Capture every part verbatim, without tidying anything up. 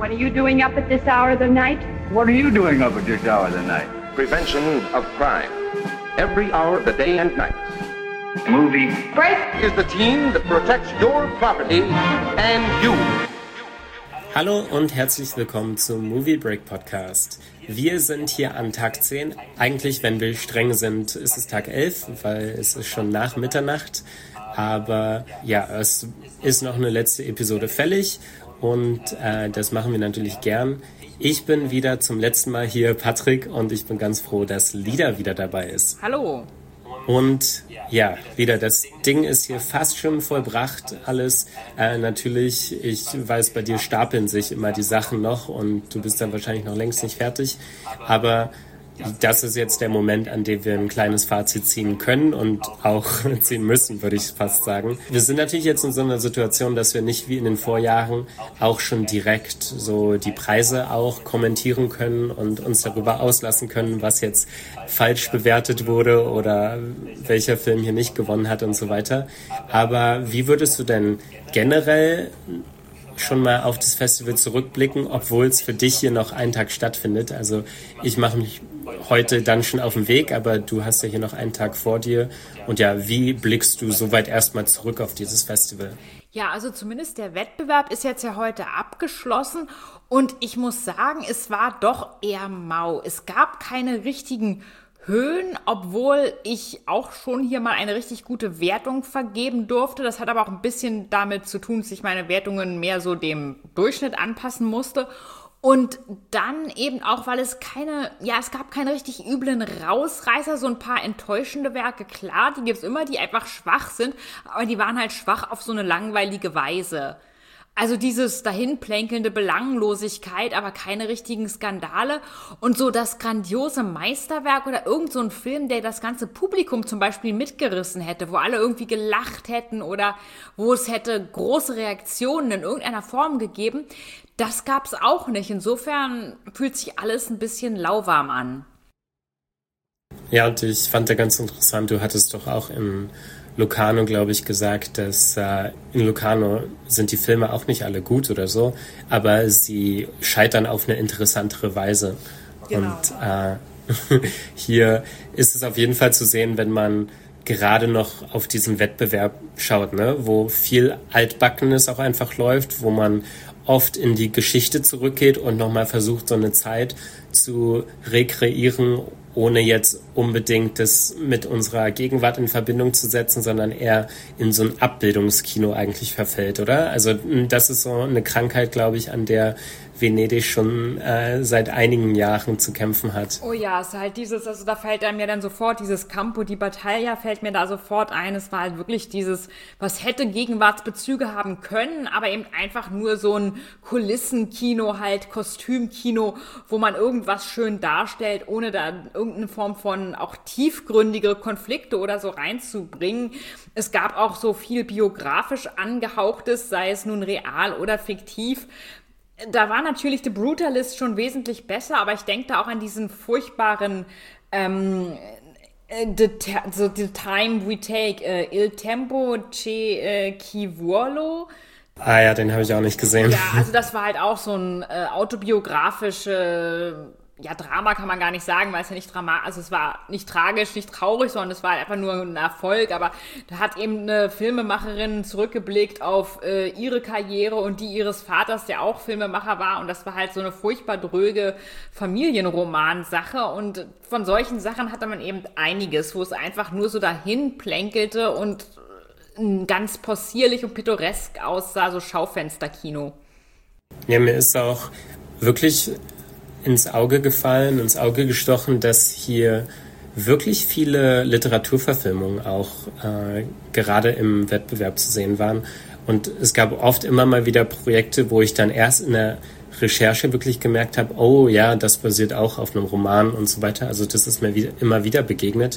What are you doing up at this hour of the night? What are you doing up at this hour of the night? Prevention of crime. Every hour of the day and night. Movie Break is the team that protects your property and you. Hallo und herzlich willkommen zum Movie Break Podcast. Wir sind hier an Tag zehn. Eigentlich, wenn wir streng sind, ist es Tag elf, weil es ist schon nach Mitternacht. Aber ja, es ist noch eine letzte Episode fällig und äh, das machen wir natürlich gern. Ich bin wieder zum letzten Mal hier, Patrick, und ich bin ganz froh, dass Lida wieder dabei ist. Hallo. Und ja, wieder, das Ding ist hier fast schon vollbracht, alles. Äh, natürlich, ich weiß, bei dir stapeln sich immer die Sachen noch und du bist dann wahrscheinlich noch längst nicht fertig. Aber das ist jetzt der Moment, an dem wir ein kleines Fazit ziehen können und auch ziehen müssen, würde ich fast sagen. Wir sind natürlich jetzt in so einer Situation, dass wir nicht wie in den Vorjahren auch schon direkt so die Preise auch kommentieren können und uns darüber auslassen können, was jetzt falsch bewertet wurde oder welcher Film hier nicht gewonnen hat und so weiter. Aber wie würdest du denn generell schon mal auf das Festival zurückblicken, obwohl es für dich hier noch einen Tag stattfindet? Also ich mache mich heute dann schon auf den Weg, aber du hast ja hier noch einen Tag vor dir. Und ja, wie blickst du soweit erstmal zurück auf dieses Festival? Ja, also zumindest der Wettbewerb ist jetzt ja heute abgeschlossen und ich muss sagen, es war doch eher mau. Es gab keine richtigen Höhen, obwohl ich auch schon hier mal eine richtig gute Wertung vergeben durfte. Das hat aber auch ein bisschen damit zu tun, dass ich meine Wertungen mehr so dem Durchschnitt anpassen musste. Und dann eben auch, weil es keine, ja, es gab keine richtig üblen Rausreißer, so ein paar enttäuschende Werke, klar, die gibt's immer, die einfach schwach sind, aber die waren halt schwach auf so eine langweilige Weise. Also dieses dahinplänkelnde Belanglosigkeit, aber keine richtigen Skandale und so das grandiose Meisterwerk oder irgend so ein Film, der das ganze Publikum zum Beispiel mitgerissen hätte, wo alle irgendwie gelacht hätten oder wo es hätte große Reaktionen in irgendeiner Form gegeben, das gab's auch nicht. Insofern fühlt sich alles ein bisschen lauwarm an. Ja, und ich fand da ganz interessant, du hattest doch auch in Locarno, glaube ich, gesagt, dass äh, in Locarno sind die Filme auch nicht alle gut oder so, aber sie scheitern auf eine interessantere Weise. Genau. Und äh, hier ist es auf jeden Fall zu sehen, wenn man gerade noch auf diesen Wettbewerb schaut, ne, wo viel Altbackenes auch einfach läuft, wo man oft in die Geschichte zurückgeht und nochmal versucht, so eine Zeit zu rekreieren, ohne jetzt unbedingt das mit unserer Gegenwart in Verbindung zu setzen, sondern eher in so ein Abbildungskino eigentlich verfällt, oder? Also das ist so eine Krankheit, glaube ich, an der Venedig schon äh, seit einigen Jahren zu kämpfen hat. Oh ja, es ist halt dieses, also da fällt einem ja dann sofort dieses Campo di Battaglia fällt mir da sofort ein. Es war halt wirklich dieses, was hätte Gegenwartsbezüge haben können, aber eben einfach nur so ein Kulissenkino, halt Kostümkino, wo man irgendwas schön darstellt, ohne da irgendeine Form von auch tiefgründige Konflikte oder so reinzubringen. Es gab auch so viel biografisch angehauchtes, sei es nun real oder fiktiv. Da war natürlich The Brutalist schon wesentlich besser, aber ich denke da auch an diesen furchtbaren ähm, the, so the Time We Take, äh, Il Tempo che äh, Chi Vuolo. Ah ja, den habe ich auch nicht gesehen. Ja, also das war halt auch so ein äh, autobiografische, ja, Drama kann man gar nicht sagen, weil es ja nicht dramatisch, also es war nicht tragisch, nicht traurig, sondern es war einfach nur ein Erfolg, aber da hat eben eine Filmemacherin zurückgeblickt auf äh, ihre Karriere und die ihres Vaters, der auch Filmemacher war, und das war halt so eine furchtbar dröge Familienromansache, und von solchen Sachen hatte man eben einiges, wo es einfach nur so dahin plänkelte und ganz possierlich und pittoresk aussah, so Schaufensterkino. Ja, mir ist auch wirklich ins Auge gefallen, ins Auge gestochen, dass hier wirklich viele Literaturverfilmungen auch äh, gerade im Wettbewerb zu sehen waren. Und es gab oft immer mal wieder Projekte, wo ich dann erst in der Recherche wirklich gemerkt habe, oh ja, das basiert auch auf einem Roman und so weiter. Also das ist mir wieder, immer wieder begegnet.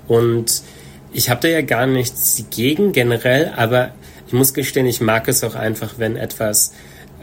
Und ich habe da ja gar nichts gegen generell, aber ich muss gestehen, ich mag es auch einfach, wenn etwas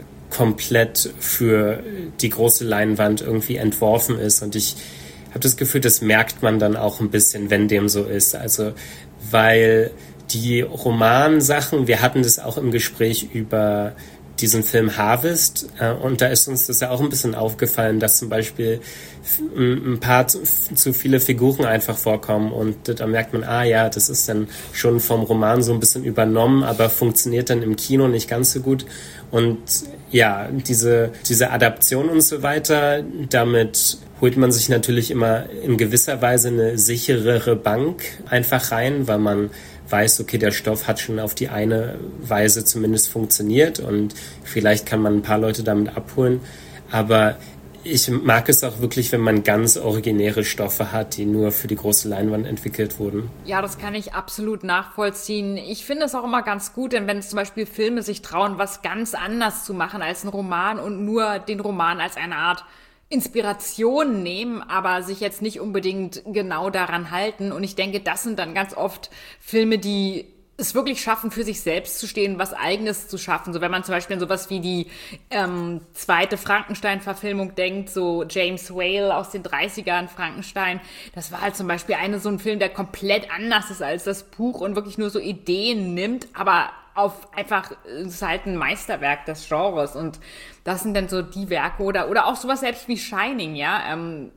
komplett für die große Leinwand irgendwie entworfen ist. Und ich habe das Gefühl, das merkt man dann auch ein bisschen, wenn dem so ist. Also, weil die Romansachen, wir hatten das auch im Gespräch über diesen Film Harvest, äh, und da ist uns das ja auch ein bisschen aufgefallen, dass zum Beispiel ein paar zu, zu viele Figuren einfach vorkommen und da merkt man, ah ja, das ist dann schon vom Roman so ein bisschen übernommen, aber funktioniert dann im Kino nicht ganz so gut. Und ja, diese, diese Adaption und so weiter, damit holt man sich natürlich immer in gewisser Weise eine sicherere Bank einfach rein, weil man weiß, okay, der Stoff hat schon auf die eine Weise zumindest funktioniert und vielleicht kann man ein paar Leute damit abholen. Aber ich mag es auch wirklich, wenn man ganz originäre Stoffe hat, die nur für die große Leinwand entwickelt wurden. Ja, das kann ich absolut nachvollziehen. Ich finde es auch immer ganz gut, denn wenn zum Beispiel Filme sich trauen, was ganz anders zu machen als ein Roman und nur den Roman als eine Art Inspiration nehmen, aber sich jetzt nicht unbedingt genau daran halten. Und ich denke, das sind dann ganz oft Filme, die es wirklich schaffen, für sich selbst zu stehen, was Eigenes zu schaffen. So wenn man zum Beispiel an sowas wie die ähm, zweite Frankenstein-Verfilmung denkt, so James Whale aus den dreißigern, Frankenstein, das war halt zum Beispiel eine so ein Film, der komplett anders ist als das Buch und wirklich nur so Ideen nimmt, aber auf einfach, es ist halt ein Meisterwerk des Genres und das sind dann so die Werke oder oder auch sowas selbst wie Shining, ja, ähm,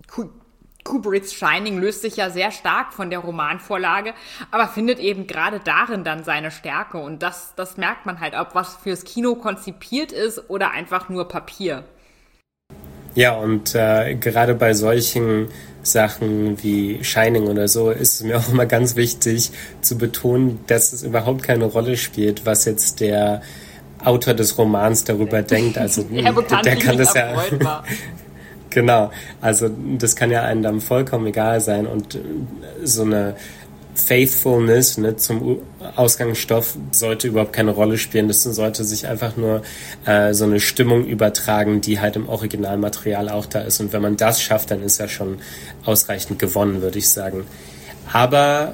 Kubricks Shining löst sich ja sehr stark von der Romanvorlage, aber findet eben gerade darin dann seine Stärke und das das merkt man halt, ob was fürs Kino konzipiert ist oder einfach nur Papier. Ja, und äh, gerade bei solchen Sachen wie Shining oder so ist es mir auch immer ganz wichtig zu betonen, dass es überhaupt keine Rolle spielt, was jetzt der Autor des Romans darüber denkt. Also ja, der, der kann das ja genau, also das kann ja einem dann vollkommen egal sein und so eine Faithfulness, ne, zum Ausgangsstoff sollte überhaupt keine Rolle spielen. Das sollte sich einfach nur äh, so eine Stimmung übertragen, die halt im Originalmaterial auch da ist. Und wenn man das schafft, dann ist ja schon ausreichend gewonnen, würde ich sagen. Aber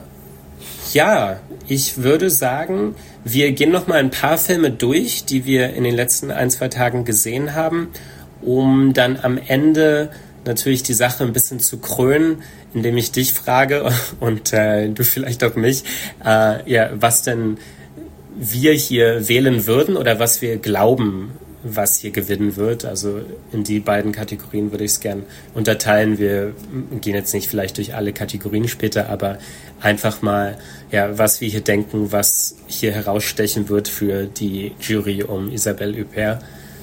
ja, ich würde sagen, wir gehen noch mal ein paar Filme durch, die wir in den letzten ein, zwei Tagen gesehen haben, um dann am Ende natürlich die Sache ein bisschen zu krönen, indem ich dich frage und äh, du vielleicht auch mich, äh, ja, was denn wir hier wählen würden oder was wir glauben, was hier gewinnen wird. Also in die beiden Kategorien würde ich es gern unterteilen. Wir gehen jetzt nicht vielleicht durch alle Kategorien später, aber einfach mal, ja, was wir hier denken, was hier herausstechen wird für die Jury um Isabelle Huppert.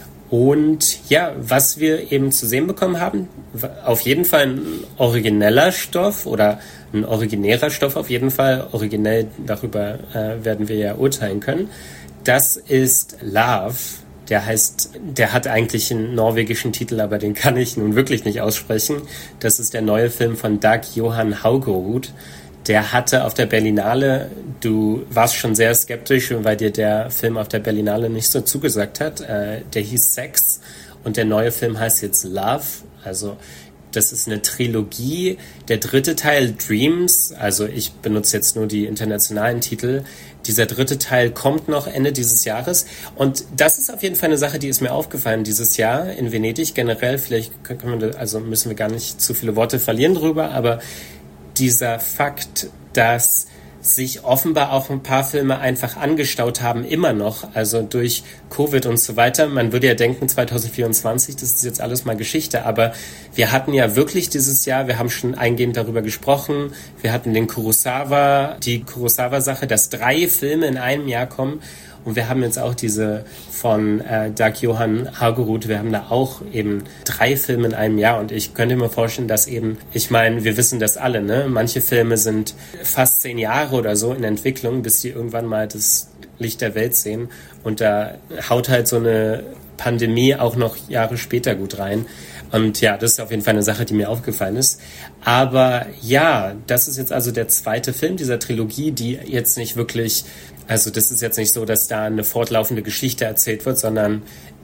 Und ja, was wir eben zu sehen bekommen haben, auf jeden Fall ein origineller Stoff oder ein originärer Stoff auf jeden Fall. Originell, darüber äh, werden wir ja urteilen können. Das ist Love. Der heißt, der hat eigentlich einen norwegischen Titel, aber den kann ich nun wirklich nicht aussprechen. Das ist der neue Film von Dag Johan Haugerud. Der hatte auf der Berlinale, du warst schon sehr skeptisch, weil dir der Film auf der Berlinale nicht so zugesagt hat. Äh, der hieß Sex und der neue Film heißt jetzt Love. Also das ist eine Trilogie. Der dritte Teil Dreams, also ich benutze jetzt nur die internationalen Titel. Dieser dritte Teil kommt noch Ende dieses Jahres. Und das ist auf jeden Fall eine Sache, die ist mir aufgefallen dieses Jahr in Venedig. Generell, vielleicht können wir, also müssen wir gar nicht zu viele Worte verlieren drüber, aber dieser Fakt, dass sich offenbar auch ein paar Filme einfach angestaut haben, immer noch, also durch Covid und so weiter. Man würde ja denken, zwanzig vierundzwanzig, das ist jetzt alles mal Geschichte, aber wir hatten ja wirklich dieses Jahr, wir haben schon eingehend darüber gesprochen, wir hatten den Kurosawa, die Kurosawa-Sache, dass drei Filme in einem Jahr kommen. Und wir haben jetzt auch diese von äh, Dag Johan Haugerud, wir haben da auch eben drei Filme in einem Jahr und ich könnte mir vorstellen, dass eben, ich meine, wir wissen das alle, ne? Manche Filme sind fast zehn Jahre oder so in Entwicklung, bis die irgendwann mal das Licht der Welt sehen und da haut halt so eine Pandemie auch noch Jahre später gut rein. Und ja, das ist auf jeden Fall eine Sache, die mir aufgefallen ist. Aber ja, das ist jetzt also der zweite Film dieser Trilogie, die jetzt nicht wirklich, also das ist jetzt nicht so, dass da eine fortlaufende Geschichte erzählt wird, sondern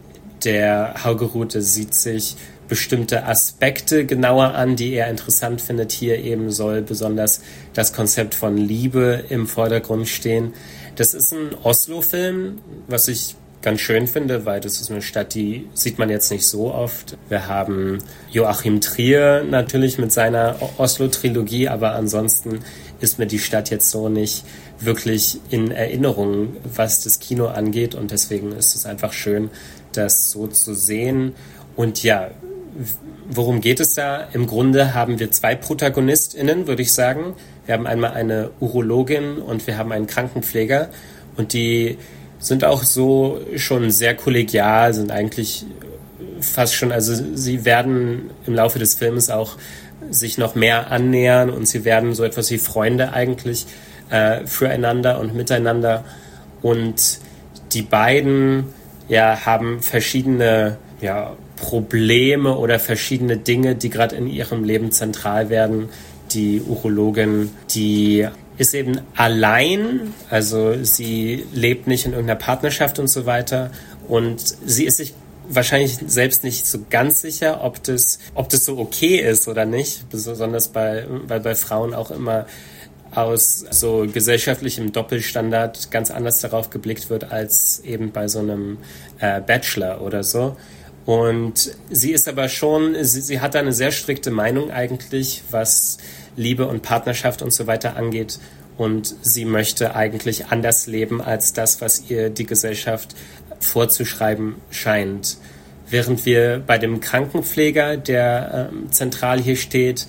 der Haugerud sieht sich bestimmte Aspekte genauer an, die er interessant findet. Hier eben soll besonders das Konzept von Liebe im Vordergrund stehen. Das ist ein Oslo-Film, was ich ganz schön finde, weil das ist eine Stadt, die sieht man jetzt nicht so oft. Wir haben Joachim Trier natürlich mit seiner Oslo-Trilogie, aber ansonsten ist mir die Stadt jetzt so nicht wirklich in Erinnerung, was das Kino angeht. Und deswegen ist es einfach schön, das so zu sehen. Und ja, worum geht es da? Im Grunde haben wir zwei ProtagonistInnen, würde ich sagen. Wir haben einmal eine Urologin und wir haben einen Krankenpfleger. Und die sind auch so schon sehr kollegial, sind eigentlich fast schon, also sie werden im Laufe des Films auch sich noch mehr annähern und sie werden so etwas wie Freunde eigentlich äh, füreinander und miteinander. Und die beiden ja, haben verschiedene ja, Probleme oder verschiedene Dinge, die gerade in ihrem Leben zentral werden. Die Urologin, die ist eben allein, also sie lebt nicht in irgendeiner Partnerschaft und so weiter und sie ist sich wahrscheinlich selbst nicht so ganz sicher, ob das, ob das so okay ist oder nicht, besonders bei, weil bei Frauen auch immer aus so gesellschaftlichem Doppelstandard ganz anders darauf geblickt wird als eben bei so einem äh, Bachelor oder so. Und sie ist aber schon, sie, sie hat da eine sehr strikte Meinung eigentlich, was Liebe und Partnerschaft und so weiter angeht. Und sie möchte eigentlich anders leben als das, was ihr die Gesellschaft vorzuschreiben scheint. Während wir bei dem Krankenpfleger, der ähm, zentral hier steht,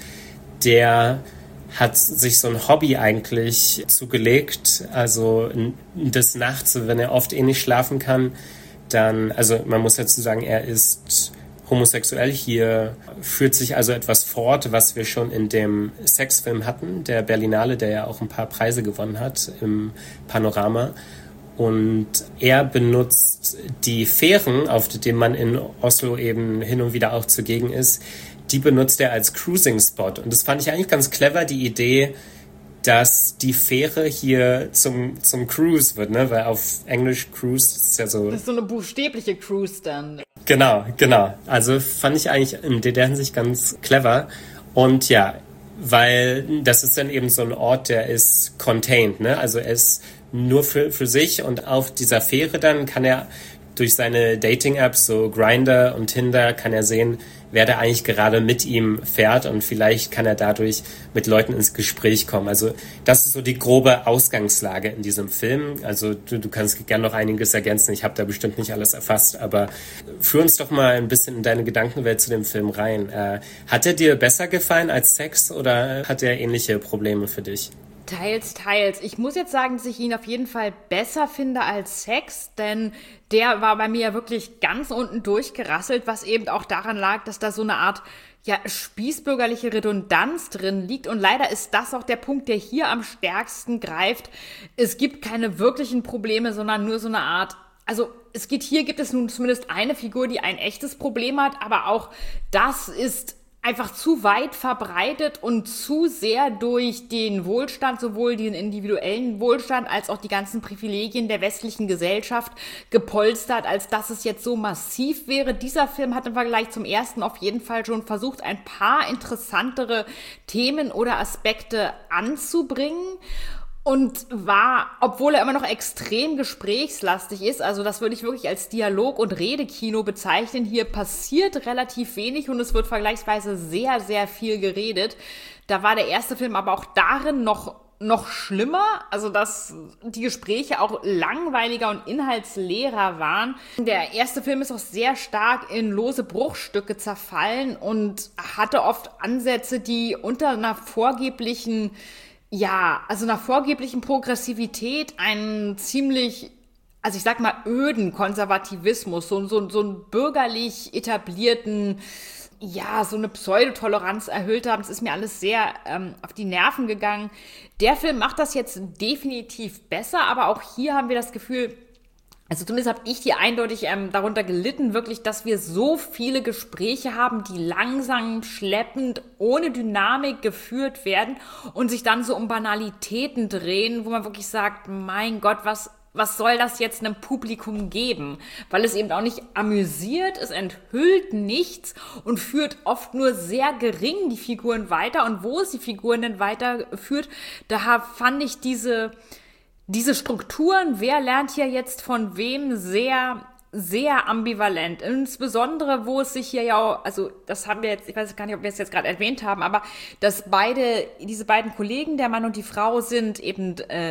der hat sich so ein Hobby eigentlich zugelegt. Also des Nachts, wenn er oft eh nicht schlafen kann, dann, also man muss dazu sagen, er ist homosexuell. Hier führt sich also etwas fort, was wir schon in dem Sexfilm hatten, der Berlinale, der ja auch ein paar Preise gewonnen hat im Panorama. Und er benutzt die Fähren, auf denen man in Oslo eben hin und wieder auch zugegen ist, die benutzt er als Cruising-Spot. Und das fand ich eigentlich ganz clever, die Idee, dass die Fähre hier zum, zum Cruise wird, ne? Weil auf Englisch Cruise ist ja so... Das ist so eine buchstäbliche Cruise dann. Genau, genau. Also fand ich eigentlich in der Hinsicht ganz clever. Und ja, weil das ist dann eben so ein Ort, der ist contained, ne? Also er ist nur für, für sich und auf dieser Fähre dann kann er durch seine Dating-Apps, so Grindr und Tinder, kann er sehen, wer da eigentlich gerade mit ihm fährt und vielleicht kann er dadurch mit Leuten ins Gespräch kommen. Also das ist so die grobe Ausgangslage in diesem Film. Also du, du kannst gerne noch einiges ergänzen. Ich habe da bestimmt nicht alles erfasst, aber führ uns doch mal ein bisschen in deine Gedankenwelt zu dem Film rein. Äh, hat er dir besser gefallen als Sex oder hat er ähnliche Probleme für dich? Teils, teils. Ich muss jetzt sagen, dass ich ihn auf jeden Fall besser finde als Sex, denn der war bei mir ja wirklich ganz unten durchgerasselt, was eben auch daran lag, dass da so eine Art ja, spießbürgerliche Redundanz drin liegt. Und leider ist das auch der Punkt, der hier am stärksten greift. Es gibt keine wirklichen Probleme, sondern nur so eine Art, also es geht hier, gibt es nun zumindest eine Figur, die ein echtes Problem hat, aber auch das ist einfach zu weit verbreitet und zu sehr durch den Wohlstand, sowohl den individuellen Wohlstand als auch die ganzen Privilegien der westlichen Gesellschaft gepolstert, als dass es jetzt so massiv wäre. Dieser Film hat im Vergleich zum ersten auf jeden Fall schon versucht, ein paar interessantere Themen oder Aspekte anzubringen. Und war, obwohl er immer noch extrem gesprächslastig ist, also das würde ich wirklich als Dialog- und Redekino bezeichnen, hier passiert relativ wenig und es wird vergleichsweise sehr, sehr viel geredet. Da war der erste Film aber auch darin noch, noch schlimmer, also dass die Gespräche auch langweiliger und inhaltsleerer waren. Der erste Film ist auch sehr stark in lose Bruchstücke zerfallen und hatte oft Ansätze, die unter einer vorgeblichen Ja, also nach vorgeblichen Progressivität einen ziemlich, also ich sag mal, öden Konservativismus, so, so, so einen bürgerlich etablierten, ja, so eine Pseudotoleranz erhöht haben. Das ist mir alles sehr ähm, auf die Nerven gegangen. Der Film macht das jetzt definitiv besser, aber auch hier haben wir das Gefühl, also zumindest habe ich hier eindeutig ähm, darunter gelitten, wirklich, dass wir so viele Gespräche haben, die langsam, schleppend, ohne Dynamik geführt werden und sich dann so um Banalitäten drehen, wo man wirklich sagt, mein Gott, was, was soll das jetzt einem Publikum geben? Weil es eben auch nicht amüsiert, es enthüllt nichts und führt oft nur sehr gering die Figuren weiter. Und wo es die Figuren denn weiterführt, da fand ich diese... Diese Strukturen, wer lernt hier jetzt von wem, sehr, sehr ambivalent. Insbesondere, wo es sich hier ja auch, also das haben wir jetzt, ich weiß gar nicht, ob wir es jetzt gerade erwähnt haben, aber dass beide, diese beiden Kollegen, der Mann und die Frau, sind eben, äh,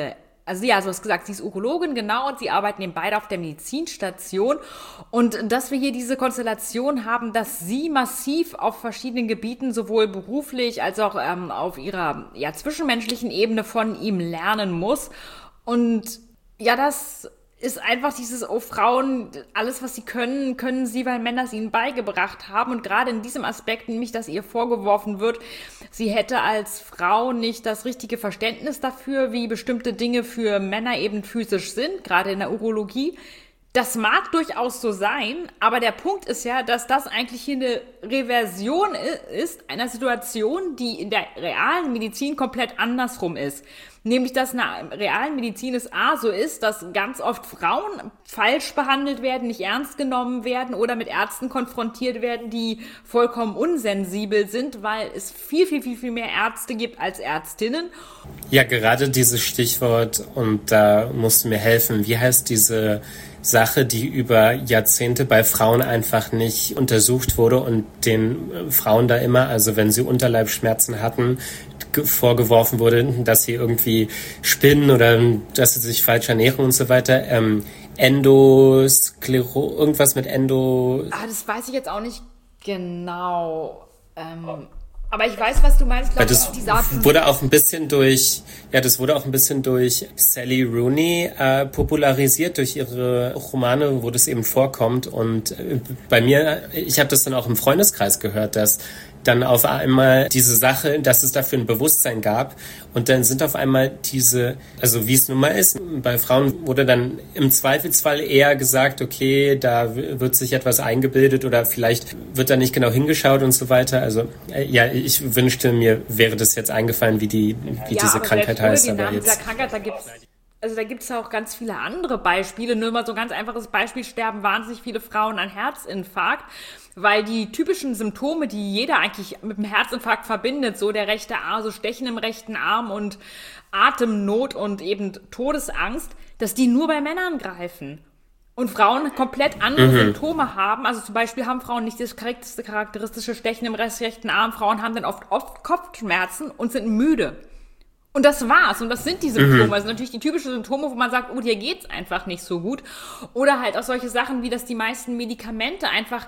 Also ja, du hast gesagt, sie ist Urologin, genau, und sie arbeiten eben beide auf der Medizinstation. Und dass wir hier diese Konstellation haben, dass sie massiv auf verschiedenen Gebieten, sowohl beruflich als auch ähm, auf ihrer ja, zwischenmenschlichen Ebene von ihm lernen muss. Und ja, das ist einfach dieses, oh, Frauen, alles, was sie können, können sie, weil Männer es ihnen beigebracht haben. Und gerade in diesem Aspekt, nämlich, dass ihr vorgeworfen wird, sie hätte als Frau nicht das richtige Verständnis dafür, wie bestimmte Dinge für Männer eben physisch sind, gerade in der Urologie. Das mag durchaus so sein, aber der Punkt ist ja, dass das eigentlich hier eine Reversion ist einer Situation, die in der realen Medizin komplett andersrum ist. Nämlich, dass in der realen Medizin es A so ist, dass ganz oft Frauen falsch behandelt werden, nicht ernst genommen werden oder mit Ärzten konfrontiert werden, die vollkommen unsensibel sind, weil es viel, viel, viel, viel mehr Ärzte gibt als Ärztinnen. Ja, gerade dieses Stichwort, und da musst du mir helfen, wie heißt diese Sache, die über Jahrzehnte bei Frauen einfach nicht untersucht wurde und den Frauen da immer, also wenn sie Unterleibsschmerzen hatten, vorgeworfen wurde, dass sie irgendwie spinnen oder dass sie sich falsch ernähren und so weiter. Ähm, Endosklerose, irgendwas mit Endo... Ah, das weiß ich jetzt auch nicht genau. Ähm, aber ich weiß, was du meinst. Glaub, das die Sachen wurde auch ein bisschen durch, ja, das wurde auch ein bisschen durch Sally Rooney äh, popularisiert, durch ihre Romane, wo das eben vorkommt. Und äh, bei mir, ich habe das dann auch im Freundeskreis gehört, dass dann auf einmal diese Sache, dass es dafür ein Bewusstsein gab und dann sind auf einmal diese, also wie es nun mal ist, bei Frauen wurde dann im Zweifelsfall eher gesagt, okay, da wird sich etwas eingebildet oder vielleicht wird da nicht genau hingeschaut und so weiter. Also äh, ja, ich wünschte, mir wäre das jetzt eingefallen, wie die, wie ja, diese aber Krankheit heißt. Den aber Namen jetzt dieser Krankheit, da gibt's Also da gibt's ja auch ganz viele andere Beispiele. Nur mal so ein ganz einfaches Beispiel, sterben wahnsinnig viele Frauen an Herzinfarkt, weil die typischen Symptome, die jeder eigentlich mit dem Herzinfarkt verbindet, so der rechte Arm, so Stechen im rechten Arm und Atemnot und eben Todesangst, dass die nur bei Männern greifen. Und Frauen komplett andere mhm. Symptome haben. Also zum Beispiel haben Frauen nicht das charakteristische Stechen im rechten Arm. Frauen haben dann oft, oft Kopfschmerzen und sind müde. Und das war's. Und das sind die Symptome. Mhm. Also natürlich die typischen Symptome, wo man sagt, oh, dir geht's einfach nicht so gut. Oder halt auch solche Sachen, wie dass die meisten Medikamente einfach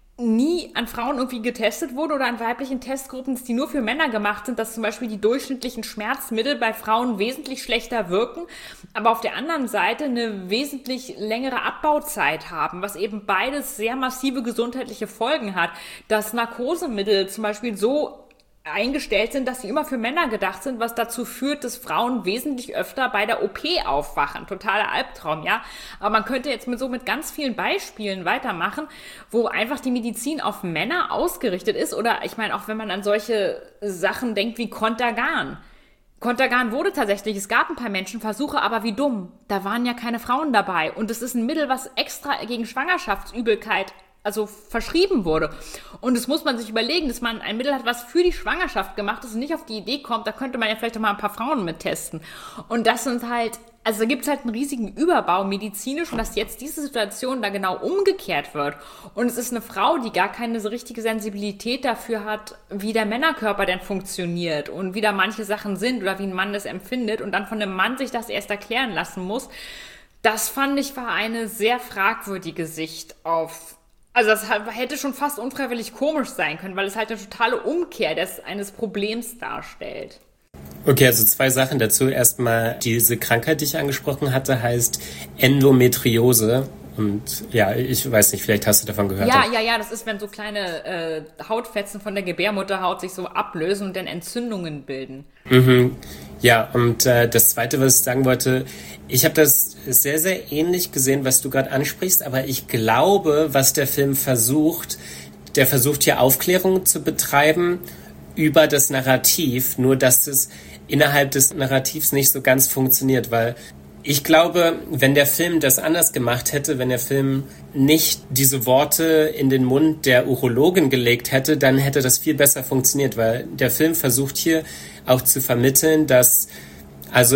nie an Frauen irgendwie getestet wurden oder an weiblichen Testgruppen, die nur für Männer gemacht sind, dass zum Beispiel die durchschnittlichen Schmerzmittel bei Frauen wesentlich schlechter wirken, aber auf der anderen Seite eine wesentlich längere Abbauzeit haben, was eben beides sehr massive gesundheitliche Folgen hat. Dass Narkosemittel zum Beispiel so eingestellt sind, dass sie immer für Männer gedacht sind, was dazu führt, dass Frauen wesentlich öfter bei der O P aufwachen. Totaler Albtraum, ja. Aber man könnte jetzt mit so mit ganz vielen Beispielen weitermachen, wo einfach die Medizin auf Männer ausgerichtet ist. Oder ich meine, auch wenn man an solche Sachen denkt wie Contergan. Contergan wurde tatsächlich, es gab ein paar Menschenversuche, aber wie dumm. Da waren ja keine Frauen dabei. Und es ist ein Mittel, was extra gegen Schwangerschaftsübelkeit also verschrieben wurde. Und das muss man sich überlegen, dass man ein Mittel hat, was für die Schwangerschaft gemacht ist und nicht auf die Idee kommt, da könnte man ja vielleicht auch mal ein paar Frauen mit testen. Und das sind halt, also da gibt es halt einen riesigen Überbau medizinisch und dass jetzt diese Situation da genau umgekehrt wird. Und es ist eine Frau, die gar keine so richtige Sensibilität dafür hat, wie der Männerkörper denn funktioniert und wie da manche Sachen sind oder wie ein Mann das empfindet und dann von einem Mann sich das erst erklären lassen muss. Das fand ich war eine sehr fragwürdige Sicht auf. Also das hätte schon fast unfreiwillig komisch sein können, weil es halt eine totale Umkehr des, eines Problems darstellt. Okay, also zwei Sachen dazu. Erstmal, diese Krankheit, die ich angesprochen hatte, heißt Endometriose. Und ja, ich weiß nicht, vielleicht hast du davon gehört. Ja, ja, ja, das ist, wenn so kleine äh, Hautfetzen von der Gebärmutterhaut sich so ablösen und dann Entzündungen bilden. Mhm. Ja, und äh, das Zweite, was ich sagen wollte, ich habe das sehr, sehr ähnlich gesehen, was du gerade ansprichst, aber ich glaube, was der Film versucht, der versucht hier Aufklärung zu betreiben über das Narrativ, nur dass es innerhalb des Narrativs nicht so ganz funktioniert, weil ich glaube, wenn der Film das anders gemacht hätte, wenn der Film nicht diese Worte in den Mund der Urologin gelegt hätte, dann hätte das viel besser funktioniert, weil der Film versucht hier auch zu vermitteln, dass, also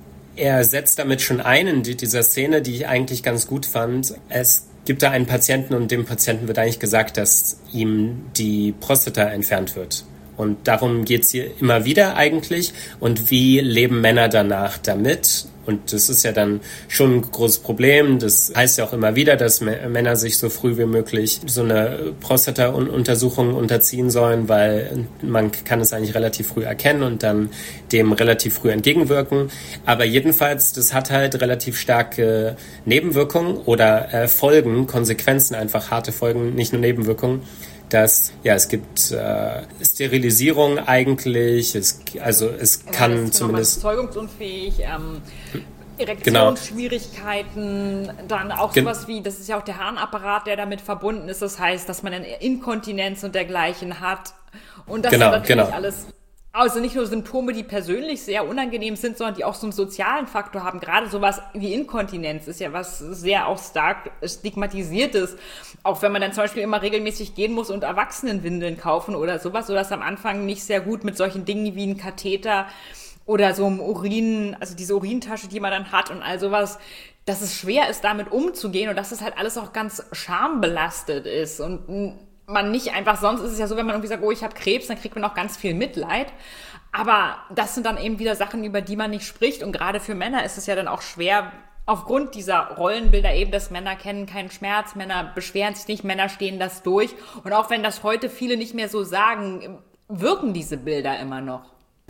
er setzt damit schon ein in dieser Szene, die ich eigentlich ganz gut fand. Es gibt da einen Patienten und dem Patienten wird eigentlich gesagt, dass ihm die Prostata entfernt wird. Und darum geht's hier immer wieder eigentlich. Und wie leben Männer danach damit? Und das ist ja dann schon ein großes Problem. Das heißt ja auch immer wieder, dass M- Männer sich so früh wie möglich so eine Prostata-Untersuchung unterziehen sollen, weil man kann es eigentlich relativ früh erkennen und dann dem relativ früh entgegenwirken. Aber jedenfalls, das hat halt relativ starke Nebenwirkungen oder äh, Folgen, Konsequenzen, einfach harte Folgen, nicht nur Nebenwirkungen. Dass, ja, es gibt äh, Sterilisierung eigentlich, es, also es ja, kann zumindest... Zeugungsunfähig, ähm, Erektionsschwierigkeiten, genau. Dann auch sowas wie, das ist ja auch der Harnapparat, der damit verbunden ist, das heißt, dass man eine Inkontinenz und dergleichen hat und das genau, ist natürlich genau. alles... Also nicht nur Symptome, die persönlich sehr unangenehm sind, sondern die auch so einen sozialen Faktor haben. Gerade sowas wie Inkontinenz ist ja was sehr auch stark stigmatisiertes. Auch wenn man dann zum Beispiel immer regelmäßig gehen muss und Erwachsenenwindeln kaufen oder sowas, sodass am Anfang nicht sehr gut mit solchen Dingen wie ein Katheter oder so einem Urin, also diese Urintasche, die man dann hat und all sowas, dass es schwer ist, damit umzugehen und dass es halt alles auch ganz schambelastet ist und man nicht einfach, sonst ist es ja so, wenn man irgendwie sagt, oh, ich habe Krebs, dann kriegt man auch ganz viel Mitleid. Aber das sind dann eben wieder Sachen, über die man nicht spricht. Und gerade für Männer ist es ja dann auch schwer, aufgrund dieser Rollenbilder eben, dass Männer kennen keinen Schmerz, Männer beschweren sich nicht, Männer stehen das durch. Und auch wenn das heute viele nicht mehr so sagen, wirken diese Bilder immer noch.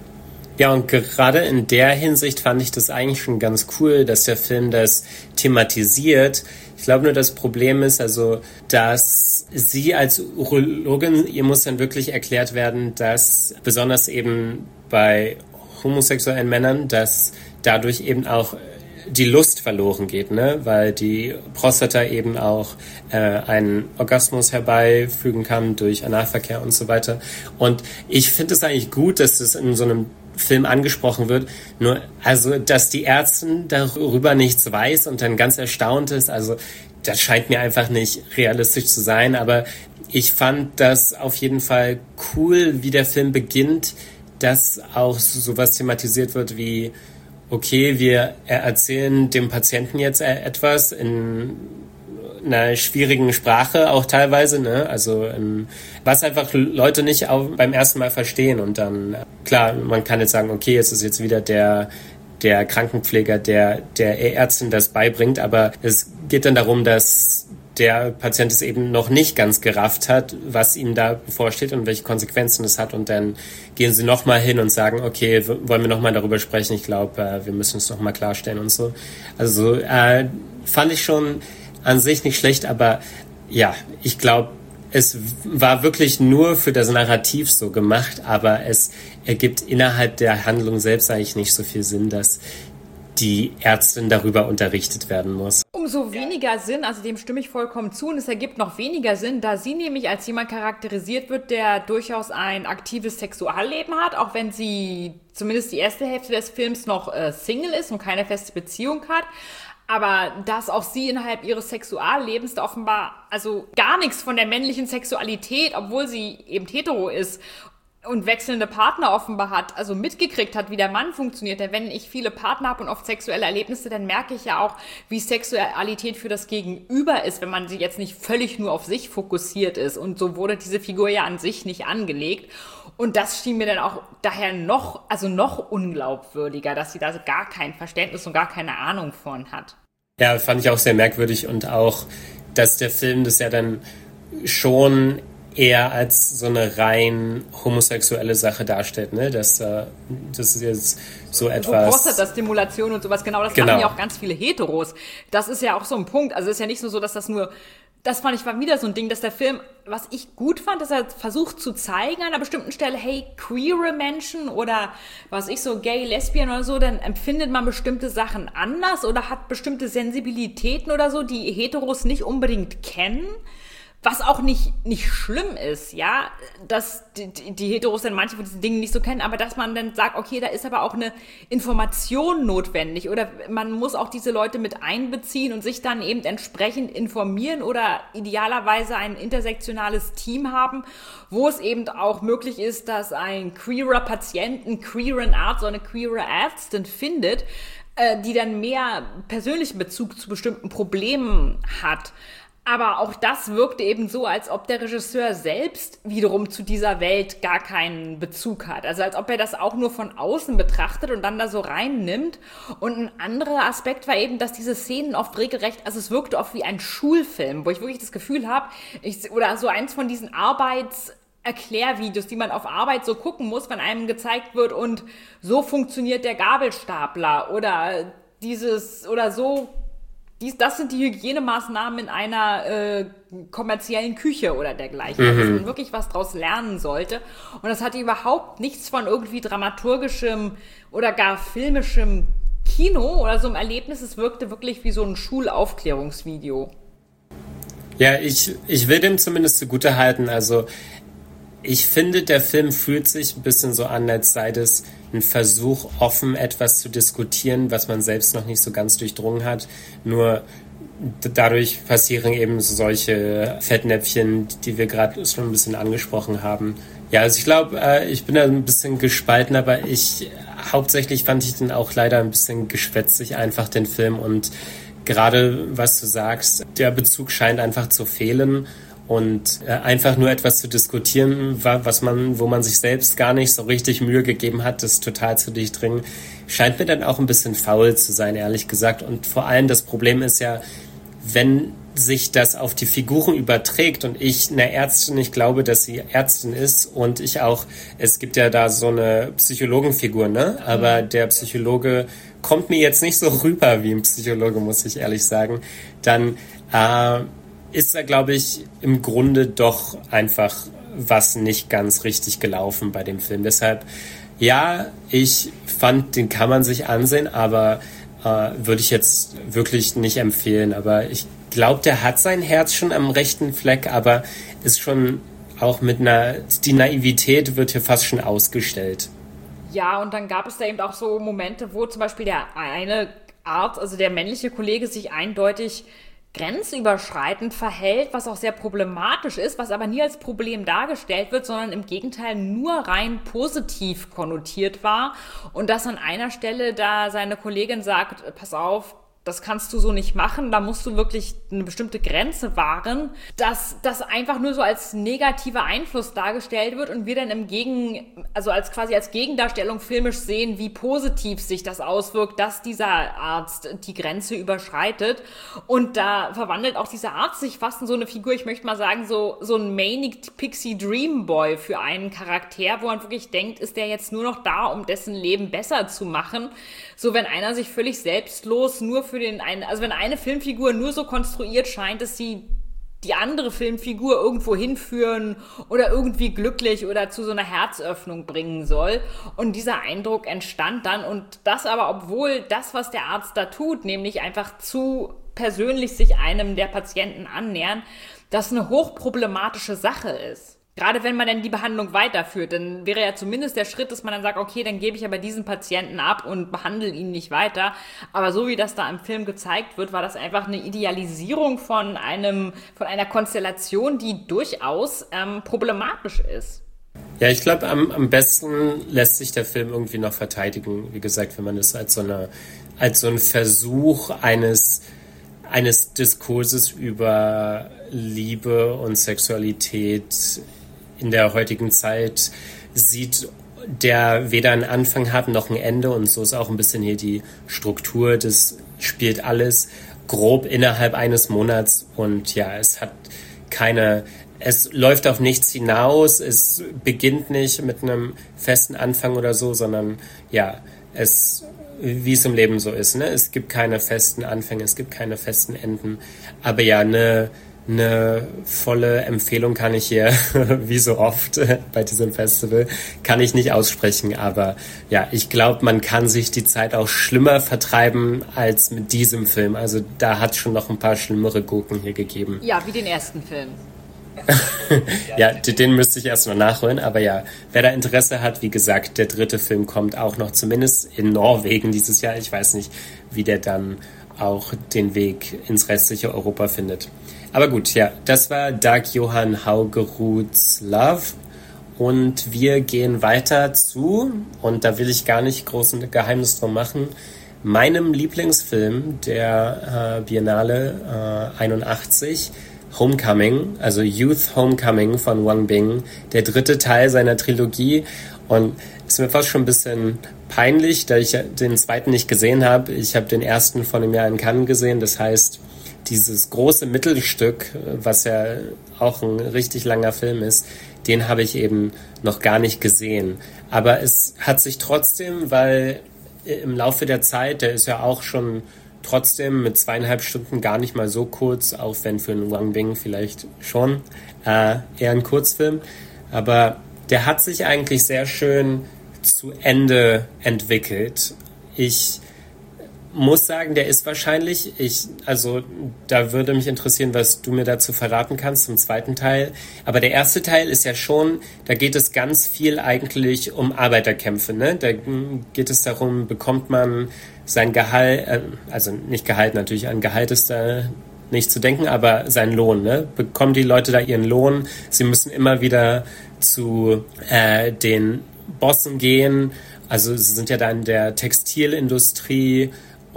Ja, und gerade in der Hinsicht fand ich das eigentlich schon ganz cool, dass der Film das thematisiert. Ich glaube nur, das Problem ist also, dass sie als Urologin, ihr muss dann wirklich erklärt werden, dass besonders eben bei homosexuellen Männern, dass dadurch eben auch die Lust verloren geht, ne, weil die Prostata eben auch äh, einen Orgasmus herbeifügen kann durch Analverkehr und so weiter. Und ich finde es eigentlich gut, dass das in so einem Film angesprochen wird, nur also, dass die Ärztin darüber nichts weiß und dann ganz erstaunt ist, also das scheint mir einfach nicht realistisch zu sein, aber ich fand das auf jeden Fall cool, wie der Film beginnt, dass auch sowas thematisiert wird wie, okay, wir erzählen dem Patienten jetzt etwas in einer schwierigen Sprache auch teilweise, ne? Also ähm, was einfach Leute nicht auch beim ersten Mal verstehen und dann, klar, man kann jetzt sagen, okay, es ist jetzt wieder der der Krankenpfleger, der der Ärztin das beibringt, aber es geht dann darum, dass der Patient es eben noch nicht ganz gerafft hat, was ihm da bevorsteht und welche Konsequenzen es hat und dann gehen sie nochmal hin und sagen, okay, wollen wir nochmal darüber sprechen, ich glaube, äh, wir müssen es nochmal klarstellen und so. Also äh, fand ich schon an sich nicht schlecht, aber ja, ich glaube, es war wirklich nur für das Narrativ so gemacht, aber es ergibt innerhalb der Handlung selbst eigentlich nicht so viel Sinn, dass die Ärztin darüber unterrichtet werden muss. Umso weniger Sinn, also dem stimme ich vollkommen zu, und es ergibt noch weniger Sinn, da sie nämlich als jemand charakterisiert wird, der durchaus ein aktives Sexualleben hat, auch wenn sie zumindest die erste Hälfte des Films noch äh, Single ist und keine feste Beziehung hat. Aber dass auch sie innerhalb ihres Sexuallebens da offenbar also gar nichts von der männlichen Sexualität, obwohl sie eben hetero ist und wechselnde Partner offenbar hat, also mitgekriegt hat, wie der Mann funktioniert. Denn wenn ich viele Partner habe und oft sexuelle Erlebnisse, dann merke ich ja auch, wie Sexualität für das Gegenüber ist, wenn man sie jetzt nicht völlig nur auf sich fokussiert ist. Und so wurde diese Figur ja an sich nicht angelegt. Und das schien mir dann auch daher noch, also noch unglaubwürdiger, dass sie da gar kein Verständnis und gar keine Ahnung von hat. Ja, fand ich auch sehr merkwürdig und auch, dass der Film das ja dann schon eher als so eine rein homosexuelle Sache darstellt, ne? Dass äh, das ist jetzt so etwas... So Prostata-Stimulation und sowas, genau, das genau. machen ja auch ganz viele Heteros. Das ist ja auch so ein Punkt, also es ist ja nicht nur so, dass das nur... Das fand ich war wieder so ein Ding, dass der Film, was ich gut fand, dass er versucht zu zeigen an einer bestimmten Stelle, hey, queere Menschen oder was ich so, gay, lesbian oder so, dann empfindet man bestimmte Sachen anders oder hat bestimmte Sensibilitäten oder so, die Heteros nicht unbedingt kennen. Was auch nicht nicht schlimm ist, ja, dass die, die Heteros dann manche von diesen Dingen nicht so kennen, aber dass man dann sagt, okay, da ist aber auch eine Information notwendig oder man muss auch diese Leute mit einbeziehen und sich dann eben entsprechend informieren oder idealerweise ein intersektionales Team haben, wo es eben auch möglich ist, dass ein queerer Patient einen queeren Arzt oder eine queere Ärztin findet, äh, die dann mehr persönlichen Bezug zu bestimmten Problemen hat. Aber auch das wirkte eben so, als ob der Regisseur selbst wiederum zu dieser Welt gar keinen Bezug hat. Also als ob er das auch nur von außen betrachtet und dann da so reinnimmt. Und ein anderer Aspekt war eben, dass diese Szenen oft regelrecht, also es wirkte oft wie ein Schulfilm, wo ich wirklich das Gefühl habe, ich, oder so eins von diesen Arbeits- Erklärvideos, die man auf Arbeit so gucken muss, wenn einem gezeigt wird und so funktioniert der Gabelstapler oder dieses oder so, dies, das sind die Hygienemaßnahmen in einer äh, kommerziellen Küche oder dergleichen, mhm. dass man wirklich was draus lernen sollte. Und das hatte überhaupt nichts von irgendwie dramaturgischem oder gar filmischem Kino oder so einem Erlebnis. Es wirkte wirklich wie so ein Schulaufklärungsvideo. Ja, ich, ich will dem zumindest zugutehalten, also ich finde, der Film fühlt sich ein bisschen so an, als sei das ein Versuch, offen etwas zu diskutieren, was man selbst noch nicht so ganz durchdrungen hat. Nur dadurch passieren eben solche Fettnäpfchen, die wir gerade schon ein bisschen angesprochen haben. Ja, also ich glaube, ich bin da ein bisschen gespalten, aber ich hauptsächlich fand ich den auch leider ein bisschen geschwätzig einfach, den Film. Und gerade, was du sagst, der Bezug scheint einfach zu fehlen. Und äh, einfach nur etwas zu diskutieren, was man, wo man sich selbst gar nicht so richtig Mühe gegeben hat, das total zu durchdringen, scheint mir dann auch ein bisschen faul zu sein, ehrlich gesagt. Und vor allem das Problem ist ja, wenn sich das auf die Figuren überträgt und ich einer Ärztin nicht glaube, dass sie Ärztin ist und ich auch, es gibt ja da so eine Psychologenfigur, ne? Aber der Psychologe kommt mir jetzt nicht so rüber wie ein Psychologe, muss ich ehrlich sagen, dann äh, ist da, glaube ich, im Grunde doch einfach was nicht ganz richtig gelaufen bei dem Film. Deshalb, ja, ich fand, den kann man sich ansehen, aber äh, würde ich jetzt wirklich nicht empfehlen. Aber ich glaube, der hat sein Herz schon am rechten Fleck, aber ist schon auch mit einer, die Naivität wird hier fast schon ausgestellt. Ja, und dann gab es da eben auch so Momente, wo zum Beispiel der eine Arzt, also der männliche Kollege, sich eindeutig grenzüberschreitend verhält, was auch sehr problematisch ist, was aber nie als Problem dargestellt wird, sondern im Gegenteil nur rein positiv konnotiert war. Und dass an einer Stelle da seine Kollegin sagt, pass auf, das kannst du so nicht machen, da musst du wirklich eine bestimmte Grenze wahren, dass das einfach nur so als negativer Einfluss dargestellt wird und wir dann im Gegen, also als quasi als Gegendarstellung filmisch sehen, wie positiv sich das auswirkt, dass dieser Arzt die Grenze überschreitet. Und da verwandelt auch dieser Arzt sich fast in so eine Figur, ich möchte mal sagen, so, so ein Manic Pixie Dream Boy für einen Charakter, wo man wirklich denkt, ist der jetzt nur noch da, um dessen Leben besser zu machen? So, wenn einer sich völlig selbstlos nur für den einen, also wenn eine Filmfigur nur so konstruiert scheint, dass sie die andere Filmfigur irgendwo hinführen oder irgendwie glücklich oder zu so einer Herzöffnung bringen soll. Und dieser Eindruck entstand dann und das aber, obwohl das, was der Arzt da tut, nämlich einfach zu persönlich sich einem der Patienten annähern, das eine hochproblematische Sache ist. Gerade wenn man dann die Behandlung weiterführt, dann wäre ja zumindest der Schritt, dass man dann sagt, okay, dann gebe ich aber diesen Patienten ab und behandle ihn nicht weiter. Aber so wie das da im Film gezeigt wird, war das einfach eine Idealisierung von einem, von einer Konstellation, die durchaus ähm, problematisch ist. Ja, ich glaube, am, am besten lässt sich der Film irgendwie noch verteidigen. Wie gesagt, wenn man das als so eine, als so ein Versuch eines eines Diskurses über Liebe und Sexualität in der heutigen Zeit sieht, der weder einen Anfang hat noch ein Ende, und so ist auch ein bisschen hier die Struktur. Das spielt alles grob innerhalb eines Monats und ja, es hat keine, es läuft auf nichts hinaus, es beginnt nicht mit einem festen Anfang oder so, sondern ja, es, wie es im Leben so ist, ne? Es gibt keine festen Anfänge, es gibt keine festen Enden. Aber ja, eine, eine volle Empfehlung kann ich hier, wie so oft bei diesem Festival, kann ich nicht aussprechen. Aber ja, ich glaube, man kann sich die Zeit auch schlimmer vertreiben als mit diesem Film. Also da hat es schon noch ein paar schlimmere Gurken hier gegeben. Ja, wie den ersten Film. Ja, den müsste ich erst noch nachholen, aber ja, wer da Interesse hat, wie gesagt, der dritte Film kommt auch noch, zumindest in Norwegen dieses Jahr. Ich weiß nicht, wie der dann auch den Weg ins restliche Europa findet. Aber gut, ja, das war Dag Johan Haugeruds Love und wir gehen weiter zu, und da will ich gar nicht groß ein Geheimnis drum machen, meinem Lieblingsfilm der äh, Biennale äh, einundachtzig, Homecoming, also Youth Homecoming von Wang Bing, der dritte Teil seiner Trilogie. Und es ist mir fast schon ein bisschen peinlich, da ich den zweiten nicht gesehen habe. Ich habe den ersten vor einem Jahr in Cannes gesehen. Das heißt, dieses große Mittelstück, was ja auch ein richtig langer Film ist, den habe ich eben noch gar nicht gesehen. Aber es hat sich trotzdem, weil im Laufe der Zeit, der ist ja auch schon trotzdem mit zweieinhalb Stunden gar nicht mal so kurz, auch wenn für einen Wang Bing vielleicht schon äh, eher ein Kurzfilm. Aber der hat sich eigentlich sehr schön zu Ende entwickelt. Ich muss sagen, der ist wahrscheinlich, ich, also da würde mich interessieren, was du mir dazu verraten kannst zum zweiten Teil. Aber der erste Teil ist ja schon, da geht es ganz viel eigentlich um Arbeiterkämpfe, ne? Da geht es darum, bekommt man sein Gehalt, äh, also nicht Gehalt natürlich, an Gehalt ist da nicht zu denken, aber sein Lohn, ne? Bekommen die Leute da ihren Lohn? Sie müssen immer wieder zu äh, den Bossen gehen. Also sie sind ja da in der Textilindustrie.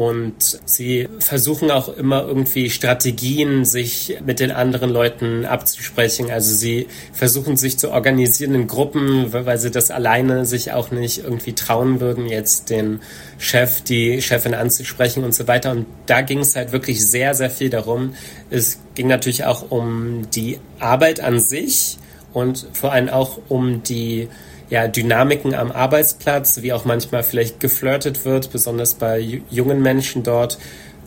Und sie versuchen auch immer irgendwie Strategien, sich mit den anderen Leuten abzusprechen. Also sie versuchen sich zu organisieren in Gruppen, weil sie das alleine sich auch nicht irgendwie trauen würden, jetzt den Chef, die Chefin anzusprechen und so weiter. Und da ging es halt wirklich sehr, sehr viel darum. Es ging natürlich auch um die Arbeit an sich und vor allem auch um die ja, Dynamiken am Arbeitsplatz, wie auch manchmal vielleicht geflirtet wird, besonders bei j- jungen Menschen dort.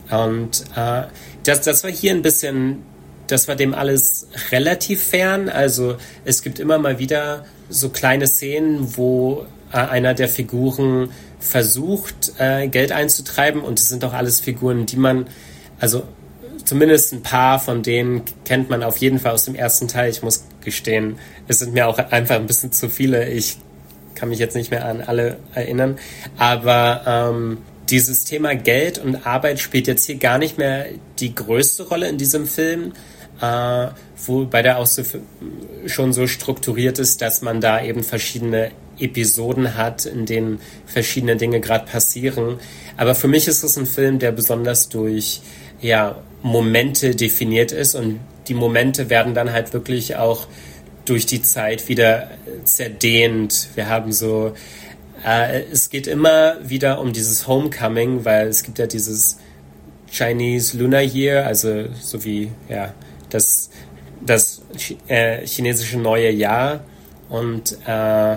Und äh, das, das war hier ein bisschen, das war dem alles relativ fern. Also es gibt immer mal wieder so kleine Szenen, wo äh, einer der Figuren versucht, äh, Geld einzutreiben. Und es sind auch alles Figuren, die man, also zumindest ein paar von denen kennt man auf jeden Fall aus dem ersten Teil. Ich muss gestehen, es sind mir auch einfach ein bisschen zu viele. Ich kann mich jetzt nicht mehr an alle erinnern. Aber ähm, dieses Thema Geld und Arbeit spielt jetzt hier gar nicht mehr die größte Rolle in diesem Film, äh, wobei der auch so, schon so strukturiert ist, dass man da eben verschiedene Episoden hat, in denen verschiedene Dinge gerade passieren. Aber für mich ist es ein Film, der besonders durch ja, Momente definiert ist und die Momente werden dann halt wirklich auch durch die Zeit wieder zerdehnt. Wir haben so, äh, es geht immer wieder um dieses Homecoming, weil es gibt ja dieses Chinese Lunar Year, also so wie ja das, das äh, chinesische neue Jahr und äh,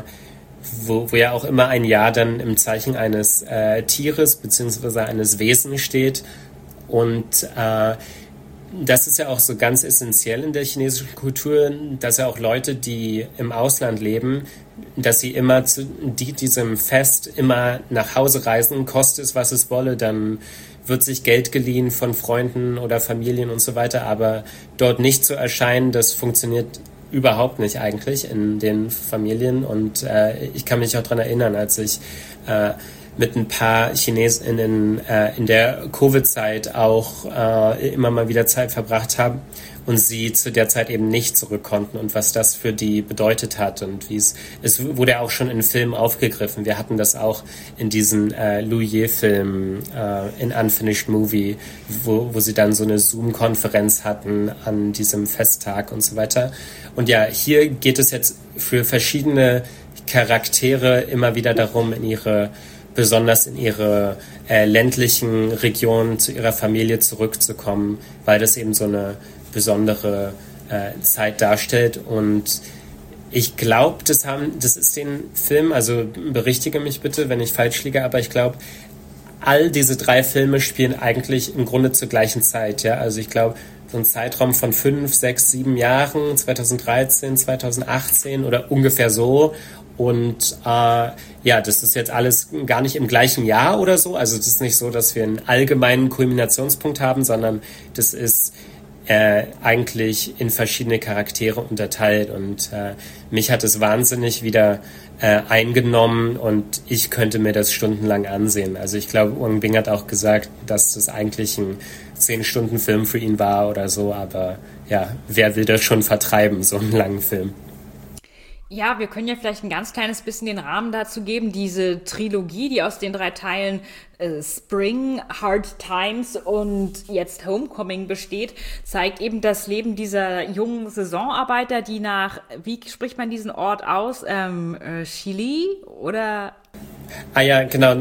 wo, wo ja auch immer ein Jahr dann im Zeichen eines äh, Tieres beziehungsweise eines Wesens steht und äh, das ist ja auch so ganz essentiell in der chinesischen Kultur, dass ja auch Leute, die im Ausland leben, dass sie immer zu die, diesem Fest immer nach Hause reisen, koste es, was es wolle, dann wird sich Geld geliehen von Freunden oder Familien und so weiter, aber dort nicht zu erscheinen, das funktioniert überhaupt nicht eigentlich in den Familien und äh, ich kann mich auch daran erinnern, als ich äh, mit ein paar Chinesinnen äh, in der Covid-Zeit auch äh, immer mal wieder Zeit verbracht haben und sie zu der Zeit eben nicht zurück konnten und was das für die bedeutet hat und wie es, es wurde auch schon in Filmen aufgegriffen. Wir hatten das auch in diesen äh, Lu Ye-Film äh, in Unfinished Movie, wo, wo sie dann so eine Zoom-Konferenz hatten an diesem Festtag und so weiter. Und ja, hier geht es jetzt für verschiedene Charaktere immer wieder darum, in ihre besonders in ihre äh, ländlichen Regionen zu ihrer Familie zurückzukommen, weil das eben so eine besondere äh, Zeit darstellt. Und ich glaube, das haben, das ist den Film, also berichtige mich bitte, wenn ich falsch liege, aber ich glaube, all diese drei Filme spielen eigentlich im Grunde zur gleichen Zeit. Ja, also ich glaube, so ein Zeitraum von fünf, sechs, sieben Jahren, zweitausenddreizehn, zweitausendachtzehn oder ungefähr so. Und äh, ja, das ist jetzt alles gar nicht im gleichen Jahr oder so. Also es ist nicht so, dass wir einen allgemeinen Kulminationspunkt haben, sondern das ist äh, eigentlich in verschiedene Charaktere unterteilt. Und äh, mich hat es wahnsinnig wieder äh, eingenommen und ich könnte mir das stundenlang ansehen. Also ich glaube, Wang Bing hat auch gesagt, dass das eigentlich ein zehn-Stunden-Film für ihn war oder so. Aber ja, wer will das schon vertreiben, so einen langen Film? Ja, wir können ja vielleicht ein ganz kleines bisschen den Rahmen dazu geben. Diese Trilogie, die aus den drei Teilen äh, Spring, Hard Times und jetzt Homecoming besteht, zeigt eben das Leben dieser jungen Saisonarbeiter, die nach, wie spricht man diesen Ort aus? Ähm, äh, Chile oder? Ah ja, genau.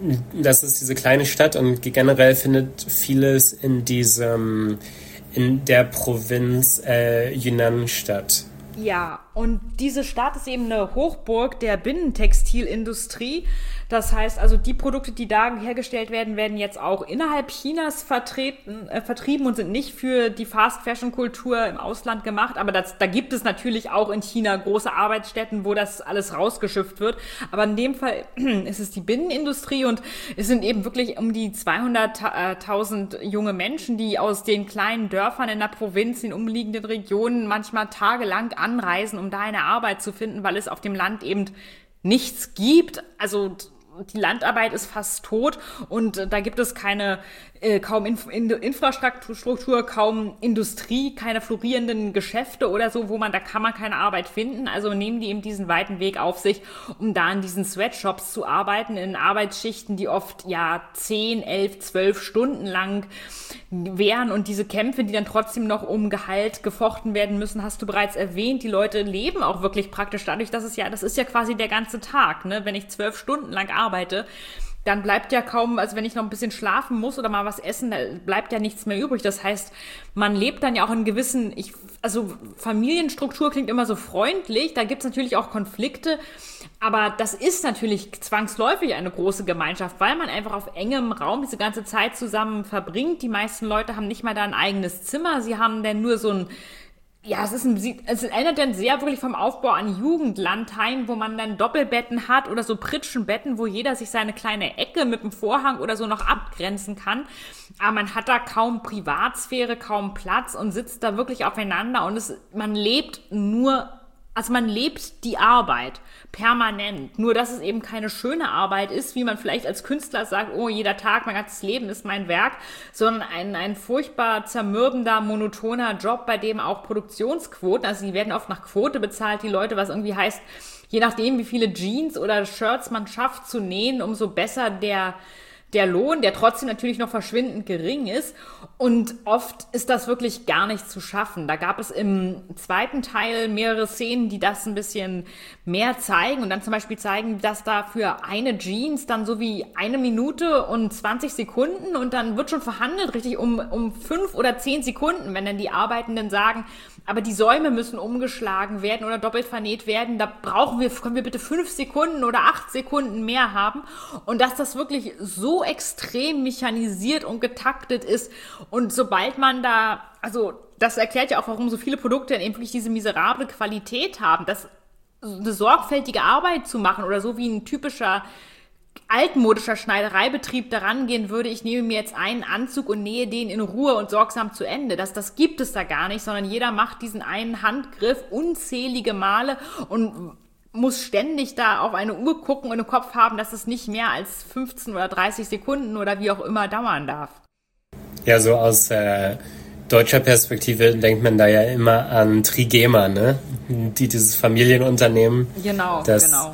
Das ist diese kleine Stadt und generell findet vieles in diesem, in der Provinz äh, Yunnan statt. Ja, und diese Stadt ist eben eine Hochburg der Binnentextilindustrie. Das heißt also, die Produkte, die da hergestellt werden, werden jetzt auch innerhalb Chinas vertreten, äh, vertrieben und sind nicht für die Fast-Fashion-Kultur im Ausland gemacht. Aber das, da gibt es natürlich auch in China große Arbeitsstätten, wo das alles rausgeschifft wird. Aber in dem Fall ist es die Binnenindustrie und es sind eben wirklich um die zweihunderttausend junge Menschen, die aus den kleinen Dörfern in der Provinz, in umliegenden Regionen manchmal tagelang anreisen, um da eine Arbeit zu finden, weil es auf dem Land eben nichts gibt. Also die Landarbeit ist fast tot und äh, da gibt es keine, äh, kaum Inf- in- Infrastruktur, kaum Industrie, keine florierenden Geschäfte oder so, wo man, da kann man keine Arbeit finden. Also nehmen die eben diesen weiten Weg auf sich, um da in diesen Sweatshops zu arbeiten, in Arbeitsschichten, die oft ja zehn, elf, zwölf Stunden lang wären und diese Kämpfe, die dann trotzdem noch um Gehalt gefochten werden müssen, hast du bereits erwähnt. Die Leute leben auch wirklich praktisch dadurch, dass es ja, das ist ja quasi der ganze Tag, ne? Wenn ich zwölf Stunden lang arbeite, arbeite, dann bleibt ja kaum, also wenn ich noch ein bisschen schlafen muss oder mal was essen, da bleibt ja nichts mehr übrig. Das heißt, man lebt dann ja auch in gewissen, ich, also Familienstruktur klingt immer so freundlich, da gibt es natürlich auch Konflikte, aber das ist natürlich zwangsläufig eine große Gemeinschaft, weil man einfach auf engem Raum diese ganze Zeit zusammen verbringt. Die meisten Leute haben nicht mal da ein eigenes Zimmer, sie haben dann nur so ein Ja, es ist ein, es erinnert dann sehr wirklich vom Aufbau an Jugendlandheim, wo man dann Doppelbetten hat oder so Pritschenbetten, wo jeder sich seine kleine Ecke mit dem Vorhang oder so noch abgrenzen kann. Aber man hat da kaum Privatsphäre, kaum Platz und sitzt da wirklich aufeinander und es, man lebt nur, also man lebt die Arbeit permanent. Nur, dass es eben keine schöne Arbeit ist, wie man vielleicht als Künstler sagt, oh, jeder Tag, mein ganzes Leben ist mein Werk, sondern ein, ein furchtbar zermürbender, monotoner Job, bei dem auch Produktionsquoten, also die werden oft nach Quote bezahlt, die Leute, was irgendwie heißt, je nachdem, wie viele Jeans oder Shirts man schafft zu nähen, umso besser der der Lohn, der trotzdem natürlich noch verschwindend gering ist. Und oft ist das wirklich gar nicht zu schaffen. Da gab es im zweiten Teil mehrere Szenen, die das ein bisschen mehr zeigen und dann zum Beispiel zeigen, dass da für eine Jeans dann so wie eine Minute und zwanzig Sekunden und dann wird schon verhandelt, richtig um, um fünf oder zehn Sekunden, wenn dann die Arbeitenden sagen, aber die Säume müssen umgeschlagen werden oder doppelt vernäht werden, da brauchen wir, können wir bitte fünf Sekunden oder acht Sekunden mehr haben und dass das wirklich so extrem mechanisiert und getaktet ist und sobald man da, also das erklärt ja auch, warum so viele Produkte dann eben wirklich diese miserable Qualität haben, dass eine sorgfältige Arbeit zu machen oder so wie ein typischer altmodischer Schneidereibetrieb daran gehen würde, ich nehme mir jetzt einen Anzug und nähe den in Ruhe und sorgsam zu Ende. Das, das gibt es da gar nicht, sondern jeder macht diesen einen Handgriff unzählige Male und muss ständig da auf eine Uhr gucken und im Kopf haben, dass es nicht mehr als fünfzehn oder dreißig Sekunden oder wie auch immer dauern darf. Ja, so aus äh, deutscher Perspektive denkt man da ja immer an Trigema, ne? Die dieses Familienunternehmen. Genau, das, genau.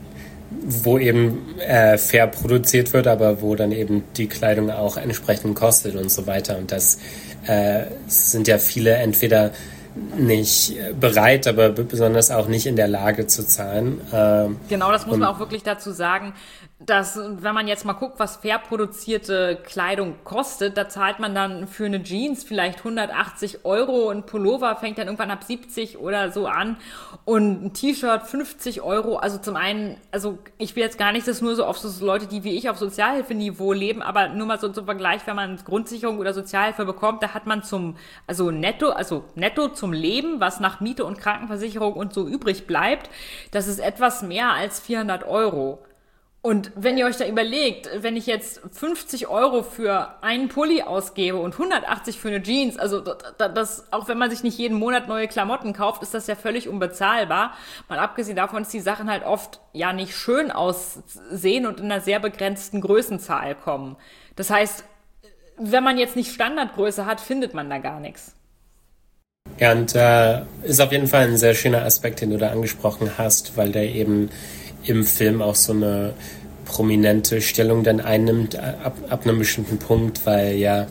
Wo eben äh, fair produziert wird, aber wo dann eben die Kleidung auch entsprechend kostet und so weiter. Und das äh, sind ja viele entweder nicht bereit, aber besonders auch nicht in der Lage zu zahlen. Ähm, genau, das muss man auch wirklich dazu sagen, dass, wenn man jetzt mal guckt, was fair produzierte Kleidung kostet, da zahlt man dann für eine Jeans vielleicht hundertachtzig Euro, ein Pullover fängt dann irgendwann ab siebzig oder so an und ein T-Shirt fünfzig Euro. Also zum einen, also ich will jetzt gar nicht, dass nur so auf so Leute, die wie ich auf Sozialhilfeniveau leben, aber nur mal so zum Vergleich, wenn man Grundsicherung oder Sozialhilfe bekommt, da hat man zum, also netto, also netto zum Leben, was nach Miete und Krankenversicherung und so übrig bleibt, das ist etwas mehr als vierhundert Euro. Und wenn ihr euch da überlegt, wenn ich jetzt fünfzig Euro für einen Pulli ausgebe und hundertachtzig für eine Jeans, also das, auch wenn man sich nicht jeden Monat neue Klamotten kauft, ist das ja völlig unbezahlbar. Mal abgesehen davon, dass die Sachen halt oft ja nicht schön aussehen und in einer sehr begrenzten Größenzahl kommen. Das heißt, wenn man jetzt nicht Standardgröße hat, findet man da gar nichts. Ja, und äh, ist auf jeden Fall ein sehr schöner Aspekt, den du da angesprochen hast, weil der eben im Film auch so eine prominente Stellung dann einnimmt ab, ab einem bestimmten Punkt, weil ja,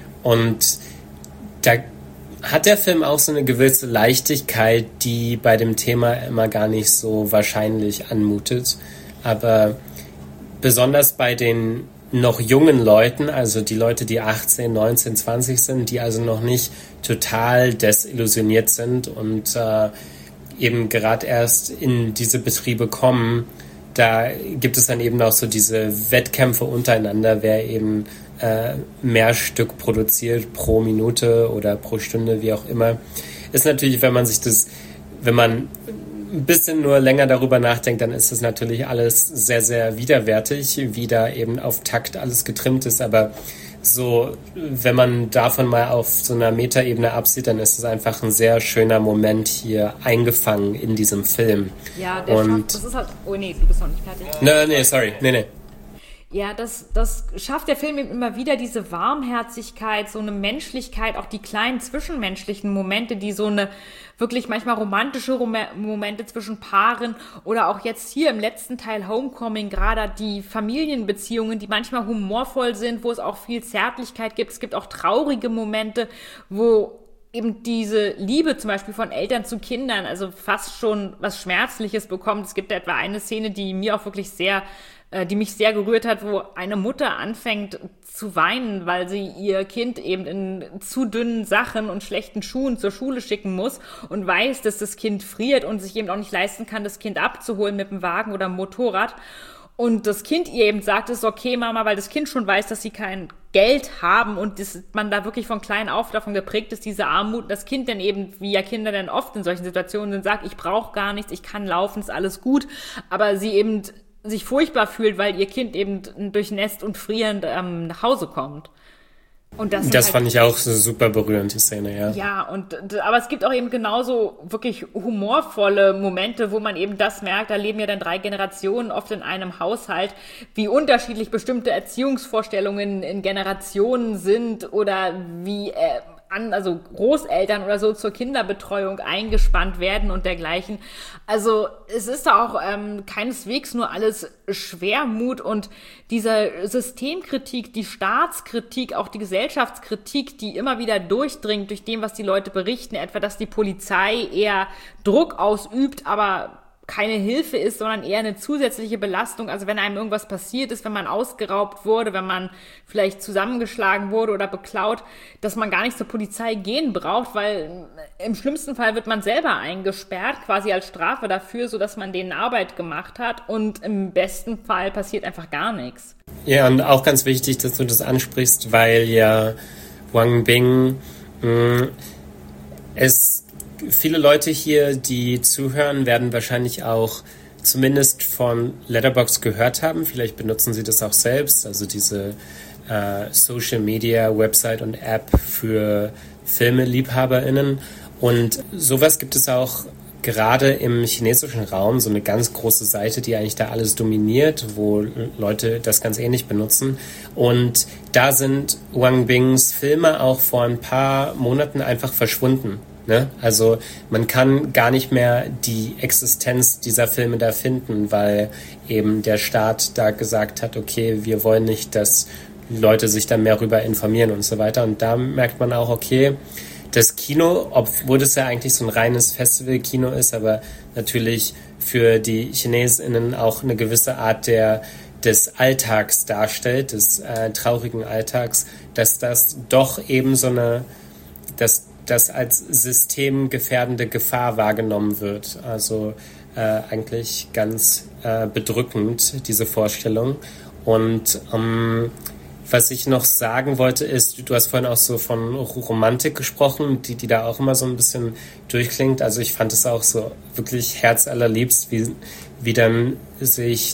und da hat der Film auch so eine gewisse Leichtigkeit, die bei dem Thema immer gar nicht so wahrscheinlich anmutet, aber besonders bei den noch jungen Leuten, also die Leute, die achtzehn, neunzehn, zwanzig sind, die also noch nicht total desillusioniert sind und äh, eben gerade erst in diese Betriebe kommen, da gibt es dann eben auch so diese Wettkämpfe untereinander, wer eben äh, mehr Stück produziert pro Minute oder pro Stunde, wie auch immer. Ist natürlich, wenn man sich das, wenn man ein bisschen nur länger darüber nachdenkt, dann ist das natürlich alles sehr, sehr widerwärtig, wie da eben auf Takt alles getrimmt ist. Aber so, wenn man davon mal auf so einer Metaebene absieht, dann ist es einfach ein sehr schöner Moment hier eingefangen in diesem Film. Ja, der Und schafft, das ist halt, oh nee, du bist noch nicht fertig. Nee, nee, sorry, nee, nee. Ja, das, das schafft der Film eben immer wieder, diese Warmherzigkeit, so eine Menschlichkeit, auch die kleinen zwischenmenschlichen Momente, die so eine wirklich manchmal romantische Rom- Momente zwischen Paaren oder auch jetzt hier im letzten Teil Homecoming, gerade die Familienbeziehungen, die manchmal humorvoll sind, wo es auch viel Zärtlichkeit gibt. Es gibt auch traurige Momente, wo eben diese Liebe zum Beispiel von Eltern zu Kindern, also fast schon was Schmerzliches bekommt. Es gibt etwa eine Szene, die mir auch wirklich sehr die mich sehr gerührt hat, wo eine Mutter anfängt zu weinen, weil sie ihr Kind eben in zu dünnen Sachen und schlechten Schuhen zur Schule schicken muss und weiß, dass das Kind friert und sich eben auch nicht leisten kann, das Kind abzuholen mit dem Wagen oder dem Motorrad. Und das Kind ihr eben sagt, es ist okay, Mama, weil das Kind schon weiß, dass sie kein Geld haben und das, man da wirklich von klein auf davon geprägt ist, diese Armut. Das Kind dann eben, wie ja Kinder dann oft in solchen Situationen sind, sagt, ich brauche gar nichts, ich kann laufen, ist alles gut. Aber sie eben sich furchtbar fühlt, weil ihr Kind eben durchnässt und frierend ähm, nach Hause kommt. Und das das halt, fand ich auch so super berührend, die Szene, ja. Ja, und aber es gibt auch eben genauso wirklich humorvolle Momente, wo man eben das merkt, da leben ja dann drei Generationen oft in einem Haushalt, wie unterschiedlich bestimmte Erziehungsvorstellungen in Generationen sind oder wie äh, an, also Großeltern oder so zur Kinderbetreuung eingespannt werden und dergleichen. Also es ist da auch ähm, keineswegs nur alles Schwermut und dieser Systemkritik, die Staatskritik, auch die Gesellschaftskritik, die immer wieder durchdringt durch dem, was die Leute berichten, etwa, dass die Polizei eher Druck ausübt, aber keine Hilfe ist, sondern eher eine zusätzliche Belastung. Also wenn einem irgendwas passiert ist, wenn man ausgeraubt wurde, wenn man vielleicht zusammengeschlagen wurde oder beklaut, dass man gar nicht zur Polizei gehen braucht, weil im schlimmsten Fall wird man selber eingesperrt, quasi als Strafe dafür, sodass man denen Arbeit gemacht hat und im besten Fall passiert einfach gar nichts. Ja, und auch ganz wichtig, dass du das ansprichst, weil ja Wang Bing mh, es viele Leute hier, die zuhören, werden wahrscheinlich auch zumindest von Letterboxd gehört haben. Vielleicht benutzen sie das auch selbst, also diese äh, Social Media Website und App für FilmeliebhaberInnen. Und sowas gibt es auch gerade im chinesischen Raum, so eine ganz große Seite, die eigentlich da alles dominiert, wo Leute das ganz ähnlich benutzen. Und da sind Wang Bings Filme auch vor ein paar Monaten einfach verschwunden. Ne? Also man kann gar nicht mehr die Existenz dieser Filme da finden, weil eben der Staat da gesagt hat, okay, wir wollen nicht, dass Leute sich da mehr rüber informieren und so weiter. Und da merkt man auch, okay, das Kino, obwohl das ja eigentlich so ein reines Festival-Kino ist, aber natürlich für die ChinesInnen auch eine gewisse Art der des Alltags darstellt, des äh, traurigen Alltags, dass das doch eben so eine, dass das als systemgefährdende Gefahr wahrgenommen wird. Also äh, eigentlich ganz äh, bedrückend, diese Vorstellung. Und ähm, was ich noch sagen wollte ist, du hast vorhin auch so von Romantik gesprochen, die, die da auch immer so ein bisschen durchklingt. Also ich fand es auch so wirklich herzallerliebst, wie, wie dann sich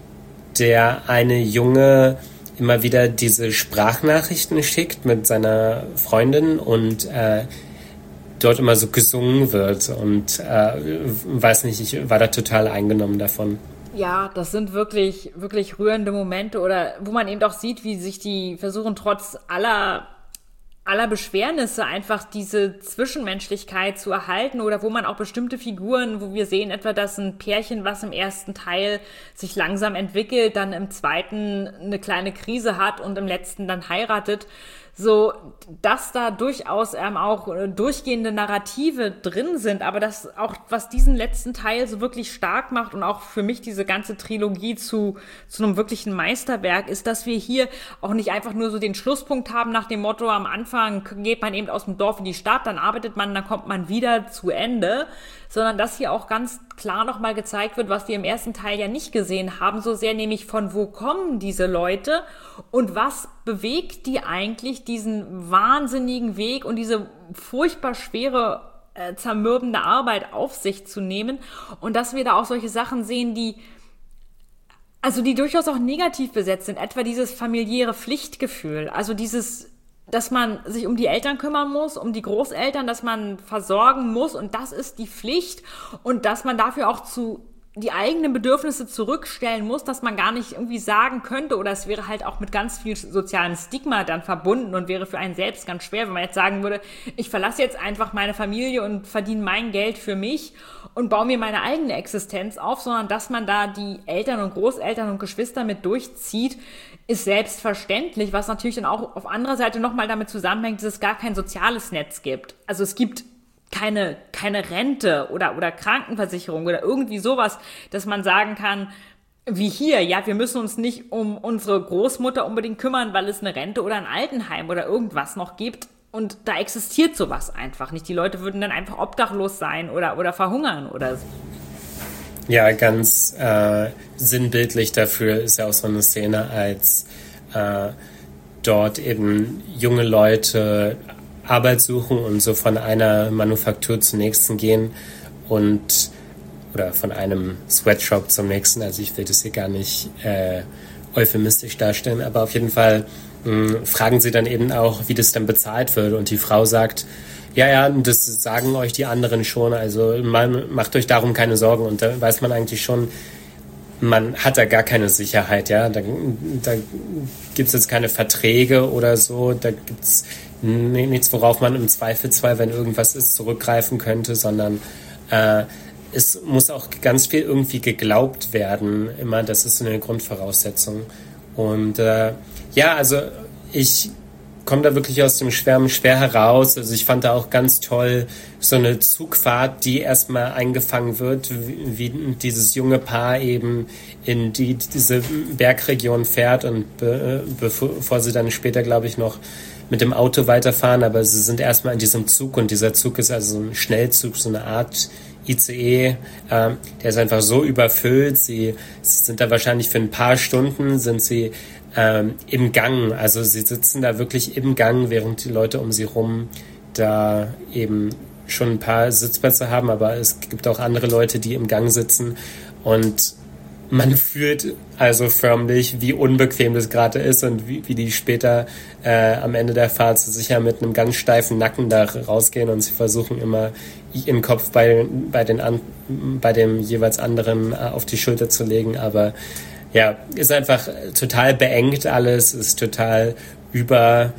der eine Junge immer wieder diese Sprachnachrichten schickt mit seiner Freundin und äh, dort immer so gesungen wird und äh, weiß nicht, ich war da total eingenommen davon. Ja, das sind wirklich, wirklich rührende Momente oder wo man eben auch sieht, wie sich die versuchen trotz aller aller Beschwernisse einfach diese Zwischenmenschlichkeit zu erhalten oder wo man auch bestimmte Figuren, wo wir sehen etwa, dass ein Pärchen, was im ersten Teil sich langsam entwickelt, dann im zweiten eine kleine Krise hat und im letzten dann heiratet, so, dass da durchaus ähm, auch äh, durchgehende Narrative drin sind, aber das auch, was diesen letzten Teil so wirklich stark macht und auch für mich diese ganze Trilogie zu, zu einem wirklichen Meisterwerk ist, dass wir hier auch nicht einfach nur so den Schlusspunkt haben nach dem Motto, am Anfang geht man eben aus dem Dorf in die Stadt, dann arbeitet man, dann kommt man wieder zu Ende, sondern dass hier auch ganz klar nochmal gezeigt wird, was wir im ersten Teil ja nicht gesehen haben, so sehr nämlich von wo kommen diese Leute und was bewegt die eigentlich, diesen wahnsinnigen Weg und diese furchtbar schwere, äh, zermürbende Arbeit auf sich zu nehmen und dass wir da auch solche Sachen sehen, die also die durchaus auch negativ besetzt sind, etwa dieses familiäre Pflichtgefühl, also dieses, dass man sich um die Eltern kümmern muss, um die Großeltern, dass man versorgen muss und das ist die Pflicht und dass man dafür auch zu die eigenen Bedürfnisse zurückstellen muss, dass man gar nicht irgendwie sagen könnte oder es wäre halt auch mit ganz viel sozialem Stigma dann verbunden und wäre für einen selbst ganz schwer, wenn man jetzt sagen würde, ich verlasse jetzt einfach meine Familie und verdiene mein Geld für mich und baue mir meine eigene Existenz auf, sondern dass man da die Eltern und Großeltern und Geschwister mit durchzieht, ist selbstverständlich, was natürlich dann auch auf anderer Seite nochmal damit zusammenhängt, dass es gar kein soziales Netz gibt. Also es gibt keine, keine Rente oder, oder Krankenversicherung oder irgendwie sowas, dass man sagen kann, wie hier, ja, wir müssen uns nicht um unsere Großmutter unbedingt kümmern, weil es eine Rente oder ein Altenheim oder irgendwas noch gibt. Und da existiert sowas einfach nicht. Die Leute würden dann einfach obdachlos sein oder, oder verhungern oder so. Ja, ganz äh, sinnbildlich dafür ist ja auch so eine Szene, als äh, dort eben junge Leute Arbeit suchen und so von einer Manufaktur zur nächsten gehen und oder von einem Sweatshop zum nächsten. Also ich will das hier gar nicht äh, euphemistisch darstellen, aber auf jeden Fall mh, fragen sie dann eben auch, wie das dann bezahlt wird. Und die Frau sagt, ja, ja, das sagen euch die anderen schon, also man macht euch darum keine Sorgen. Und da weiß man eigentlich schon, man hat da gar keine Sicherheit, ja. Da, da gibt's jetzt keine Verträge oder so, da gibt's nichts, worauf man im Zweifelsfall, wenn irgendwas ist, zurückgreifen könnte, sondern äh, es muss auch ganz viel irgendwie geglaubt werden, immer, das ist so eine Grundvoraussetzung. Und äh, ja, also ich komme da wirklich aus dem Schwärmen schwer heraus. Also ich fand da auch ganz toll so eine Zugfahrt, die erstmal eingefangen wird, wie, wie dieses junge Paar eben in die diese Bergregion fährt und be, bevor sie dann später, glaube ich, noch mit dem Auto weiterfahren, aber sie sind erstmal in diesem Zug und dieser Zug ist also so ein Schnellzug, so eine Art I C E, äh, der ist einfach so überfüllt. Sie, sie sind da wahrscheinlich für ein paar Stunden sind sie ähm, im Gang, also sie sitzen da wirklich im Gang, während die Leute um sie rum da eben schon ein paar Sitzplätze haben, aber es gibt auch andere Leute, die im Gang sitzen und man fühlt also förmlich, wie unbequem das gerade ist und wie, wie die später äh, am Ende der Fahrt sicher mit einem ganz steifen Nacken da rausgehen und sie versuchen immer ihren Kopf bei, bei, den an, bei dem jeweils anderen äh, auf die Schulter zu legen. Aber ja, ist einfach total beengt alles, ist total über,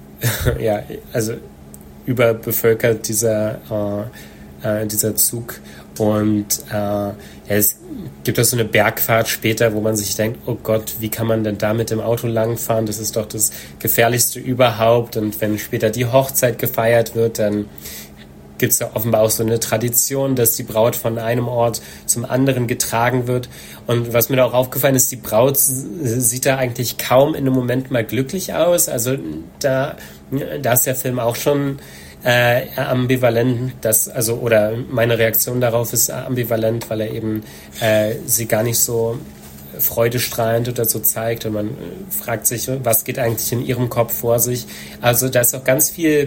ja, also überbevölkert dieser, äh, äh, dieser Zug. Und äh, ja, es gibt auch so eine Bergfahrt später, wo man sich denkt, oh Gott, wie kann man denn da mit dem Auto langfahren? Das ist doch das Gefährlichste überhaupt. Und wenn später die Hochzeit gefeiert wird, dann gibt es ja offenbar auch so eine Tradition, dass die Braut von einem Ort zum anderen getragen wird. Und was mir da auch aufgefallen ist, die Braut sieht da eigentlich kaum in einem Moment mal glücklich aus. Also da, da ist der Film auch schon Äh, ambivalent, das, also, oder meine Reaktion darauf ist ambivalent, weil er eben äh, sie gar nicht so freudestrahlend oder so zeigt und man äh, fragt sich, was geht eigentlich in ihrem Kopf vor sich. Also da ist auch ganz viel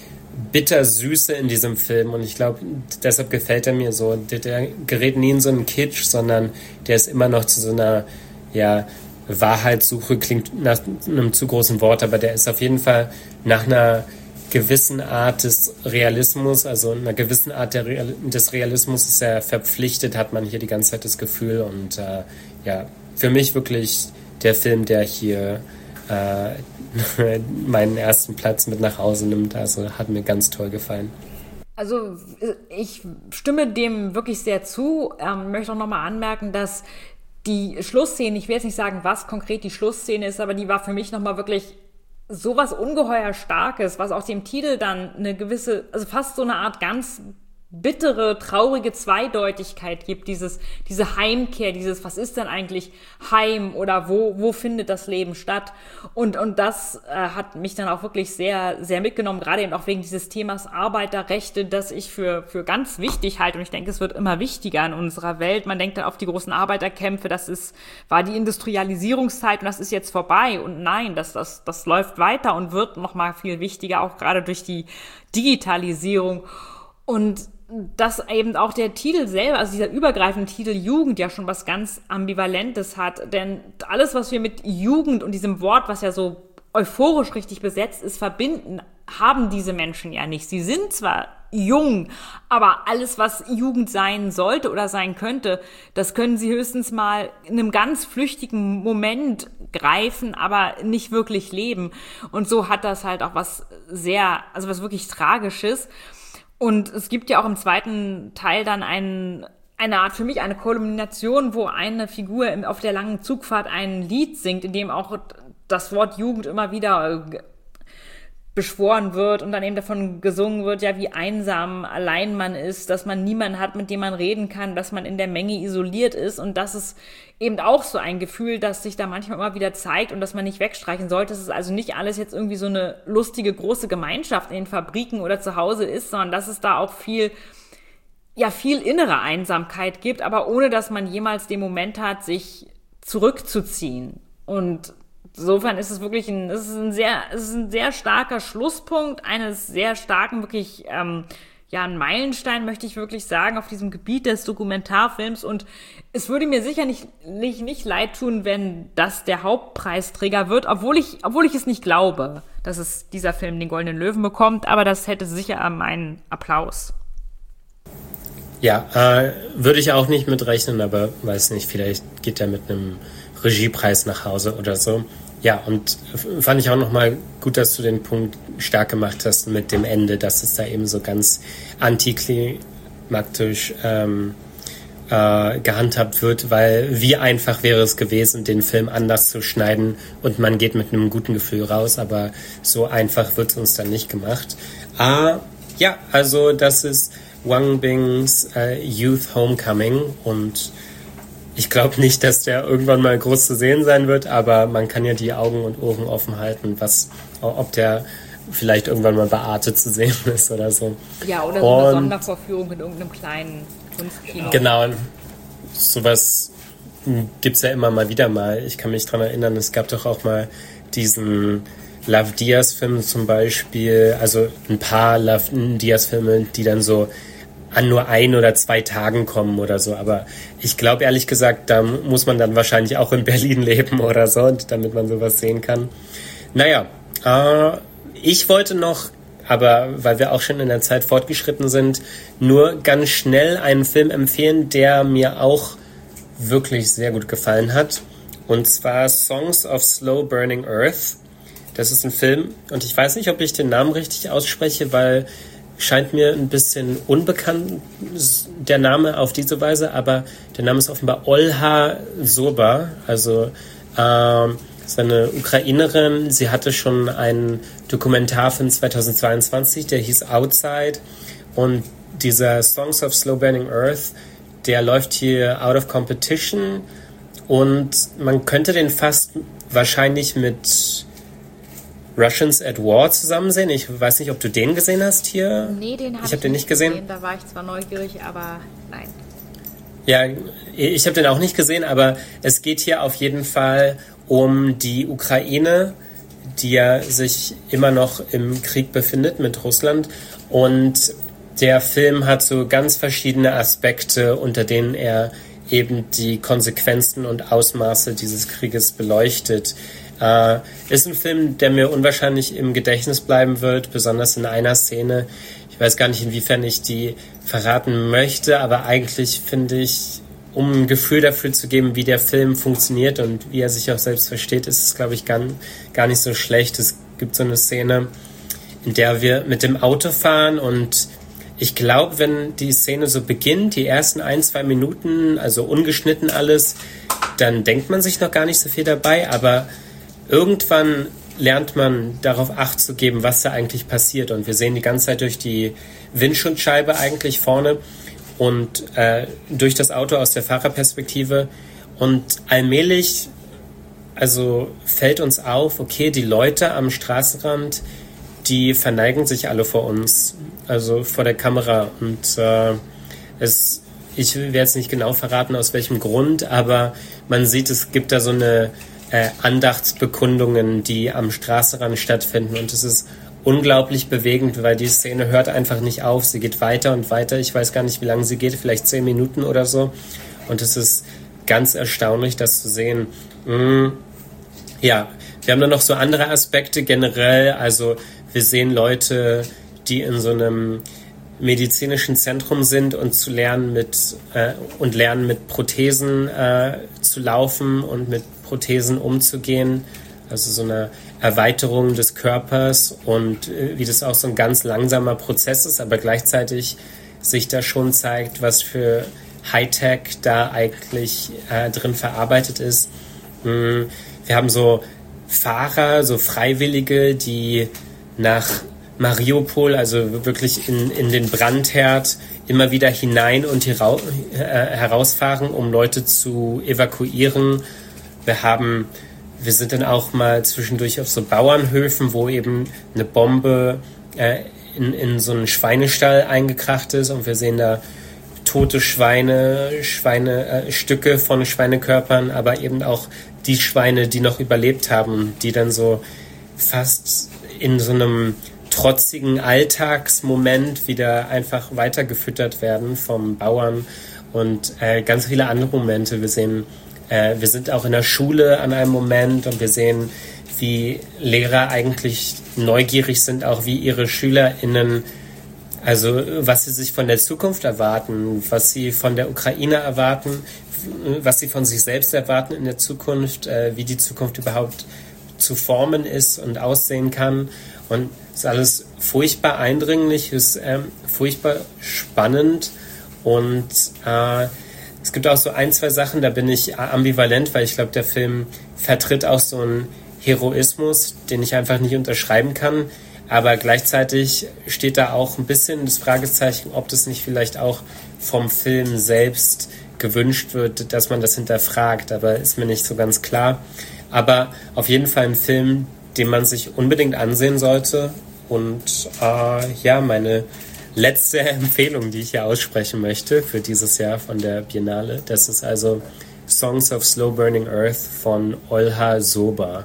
Bittersüße in diesem Film und ich glaube, deshalb gefällt er mir so. Der, der gerät nie in so einen Kitsch, sondern der ist immer noch zu so einer, ja, Wahrheitssuche, klingt nach einem zu großen Wort, aber der ist auf jeden Fall nach einer gewissen Art des Realismus, also einer gewissen Art der Real- des Realismus ist er verpflichtet, hat man hier die ganze Zeit das Gefühl und äh, ja, für mich wirklich der Film, der hier äh, meinen ersten Platz mit nach Hause nimmt. Also hat mir ganz toll gefallen. Also ich stimme dem wirklich sehr zu. Ähm, möchte auch nochmal anmerken, dass die Schlussszene, ich will jetzt nicht sagen, was konkret die Schlussszene ist, aber die war für mich nochmal wirklich sowas ungeheuer Starkes, was auch dem Titel dann eine gewisse, also fast so eine Art ganz bittere, traurige Zweideutigkeit gibt, dieses, diese Heimkehr, dieses, was ist denn eigentlich Heim oder wo, wo findet das Leben statt? Und, und das äh, hat mich dann auch wirklich sehr, sehr mitgenommen, gerade eben auch wegen dieses Themas Arbeiterrechte, das ich für, für ganz wichtig halte. Und ich denke, es wird immer wichtiger in unserer Welt. Man denkt dann auf die großen Arbeiterkämpfe, das ist, war die Industrialisierungszeit und das ist jetzt vorbei. Und nein, das, das, das läuft weiter und wird noch mal viel wichtiger, auch gerade durch die Digitalisierung. Und dass eben auch der Titel selber, also dieser übergreifende Titel Jugend ja schon was ganz Ambivalentes hat. Denn alles, was wir mit Jugend und diesem Wort, was ja so euphorisch richtig besetzt ist, verbinden, haben diese Menschen ja nicht. Sie sind zwar jung, aber alles, was Jugend sein sollte oder sein könnte, das können sie höchstens mal in einem ganz flüchtigen Moment greifen, aber nicht wirklich leben. Und so hat das halt auch was sehr, also was wirklich Tragisches. Und es gibt ja auch im zweiten Teil dann einen, eine Art, für mich eine Kulmination, wo eine Figur auf der langen Zugfahrt ein Lied singt, in dem auch das Wort Jugend immer wieder beschworen wird und dann eben davon gesungen wird, ja, wie einsam allein man ist, dass man niemanden hat, mit dem man reden kann, dass man in der Menge isoliert ist. Und das ist eben auch so ein Gefühl, das sich da manchmal immer wieder zeigt und das man nicht wegstreichen sollte. Es ist also nicht alles jetzt irgendwie so eine lustige, große Gemeinschaft in den Fabriken oder zu Hause ist, sondern dass es da auch viel, ja, viel innere Einsamkeit gibt, aber ohne, dass man jemals den Moment hat, sich zurückzuziehen. Und insofern ist es wirklich ein, es ist ein sehr, es ist ein sehr starker Schlusspunkt eines sehr starken, wirklich, ähm, ja, ein Meilenstein, möchte ich wirklich sagen, auf diesem Gebiet des Dokumentarfilms. Und es würde mir sicher nicht, nicht, nicht leid tun, wenn das der Hauptpreisträger wird, obwohl ich, obwohl ich es nicht glaube, dass es dieser Film den Goldenen Löwen bekommt, aber das hätte sicher meinen Applaus. Ja, äh, würde ich auch nicht mitrechnen, aber weiß nicht, vielleicht geht er mit einem Regiepreis nach Hause oder so. Ja, und fand ich auch nochmal gut, dass du den Punkt stark gemacht hast mit dem Ende, dass es da eben so ganz antiklimaktisch ähm, äh, gehandhabt wird, weil wie einfach wäre es gewesen, den Film anders zu schneiden und man geht mit einem guten Gefühl raus, aber so einfach wird es uns dann nicht gemacht. Äh, ja, also das ist Wang Bings äh, Youth Homecoming und ich glaube nicht, dass der irgendwann mal groß zu sehen sein wird, aber man kann ja die Augen und Ohren offen halten, was, ob der vielleicht irgendwann mal bei Arte zu sehen ist oder so. Ja, oder so eine und, Sondervorführung in irgendeinem kleinen Kunstkino. Genau, sowas gibt's ja immer mal wieder mal. Ich kann mich dran erinnern, es gab doch auch mal diesen Love Diaz-Film zum Beispiel, also ein paar Love Diaz-Filme, die dann so an nur ein oder zwei Tagen kommen oder so. Aber ich glaube ehrlich gesagt, da muss man dann wahrscheinlich auch in Berlin leben oder so, damit man sowas sehen kann. Naja, äh, ich wollte noch, aber weil wir auch schon in der Zeit fortgeschritten sind, nur ganz schnell einen Film empfehlen, der mir auch wirklich sehr gut gefallen hat. Und zwar Songs of Slow Burning Earth. Das ist ein Film und ich weiß nicht, ob ich den Namen richtig ausspreche, weil scheint mir ein bisschen unbekannt, der Name auf diese Weise, aber der Name ist offenbar Olha Soba, also ähm, ist eine Ukrainerin. Sie hatte schon einen Dokumentarfilm zweitausendzweiundzwanzig, der hieß Outside, und dieser Songs of Slow Burning Earth, der läuft hier out of competition und man könnte den fast wahrscheinlich mit Russians at War zusammen sehen. Ich weiß nicht, ob du den gesehen hast hier. Nee, den habe ich, ich hab den nicht gesehen. gesehen. Da war ich zwar neugierig, aber nein. Ja, ich habe den auch nicht gesehen, aber es geht hier auf jeden Fall um die Ukraine, die ja sich immer noch im Krieg befindet mit Russland. Und der Film hat so ganz verschiedene Aspekte, unter denen er eben die Konsequenzen und Ausmaße dieses Krieges beleuchtet. Uh, ist ein Film, der mir unwahrscheinlich im Gedächtnis bleiben wird, besonders in einer Szene. Ich weiß gar nicht, inwiefern ich die verraten möchte, aber eigentlich finde ich, um ein Gefühl dafür zu geben, wie der Film funktioniert und wie er sich auch selbst versteht, ist es, glaube ich, gar, gar nicht so schlecht. Es gibt so eine Szene, in der wir mit dem Auto fahren und ich glaube, wenn die Szene so beginnt, die ersten ein, zwei Minuten, also ungeschnitten alles, dann denkt man sich noch gar nicht so viel dabei, aber irgendwann lernt man darauf Acht zu geben, was da eigentlich passiert. Und wir sehen die ganze Zeit durch die Windschutzscheibe eigentlich vorne und äh, durch das Auto aus der Fahrerperspektive. Und allmählich, also fällt uns auf, okay, die Leute am Straßenrand, die verneigen sich alle vor uns, also vor der Kamera. Und äh, es, ich werde jetzt nicht genau verraten, aus welchem Grund, aber man sieht, es gibt da so eine äh, Andachtsbekundungen, die am Straßenrand stattfinden. Und es ist unglaublich bewegend, weil die Szene hört einfach nicht auf. Sie geht weiter und weiter. Ich weiß gar nicht, wie lange sie geht, vielleicht zehn Minuten oder so. Und es ist ganz erstaunlich, das zu sehen. Mm, ja, wir haben dann noch so andere Aspekte generell. Also wir sehen Leute, die in so einem medizinischen Zentrum sind und zu lernen mit äh, und lernen mit Prothesen äh, zu laufen und mit Prothesen umzugehen. Also so eine Erweiterung des Körpers und äh, wie das auch so ein ganz langsamer Prozess ist, aber gleichzeitig sich da schon zeigt, was für Hightech da eigentlich äh, drin verarbeitet ist. Mm, wir haben so Fahrer, so Freiwillige, die nach Mariupol, also wirklich in, in den Brandherd, immer wieder hinein und hera- äh, herausfahren, um Leute zu evakuieren. Wir haben, wir sind dann auch mal zwischendurch auf so Bauernhöfen, wo eben eine Bombe äh, in, in so einen Schweinestall eingekracht ist und wir sehen da tote Schweine, Schweine, äh, Stücke von Schweinekörpern, aber eben auch die Schweine, die noch überlebt haben, die dann so fast in so einem trotzigen Alltagsmoment wieder einfach weitergefüttert werden vom Bauern und äh, ganz viele andere Momente. Wir sehen, äh, wir sind auch in der Schule an einem Moment und wir sehen, wie Lehrer eigentlich neugierig sind, auch wie ihre SchülerInnen, also was sie sich von der Zukunft erwarten, was sie von der Ukraine erwarten, was sie von sich selbst erwarten in der Zukunft, äh, wie die Zukunft überhaupt zu formen ist und aussehen kann. Und es ist alles furchtbar eindringlich, ist ähm, furchtbar spannend und äh, es gibt auch so ein, zwei Sachen, da bin ich ambivalent, weil ich glaube, der Film vertritt auch so einen Heroismus, den ich einfach nicht unterschreiben kann, aber gleichzeitig steht da auch ein bisschen das Fragezeichen, ob das nicht vielleicht auch vom Film selbst gewünscht wird, dass man das hinterfragt, aber ist mir nicht so ganz klar. Aber auf jeden Fall ein Film, den man sich unbedingt ansehen sollte. Und äh, ja, meine letzte Empfehlung, die ich hier aussprechen möchte für dieses Jahr von der Biennale, das ist also Songs of Slow Burning Earth von Olha Soba.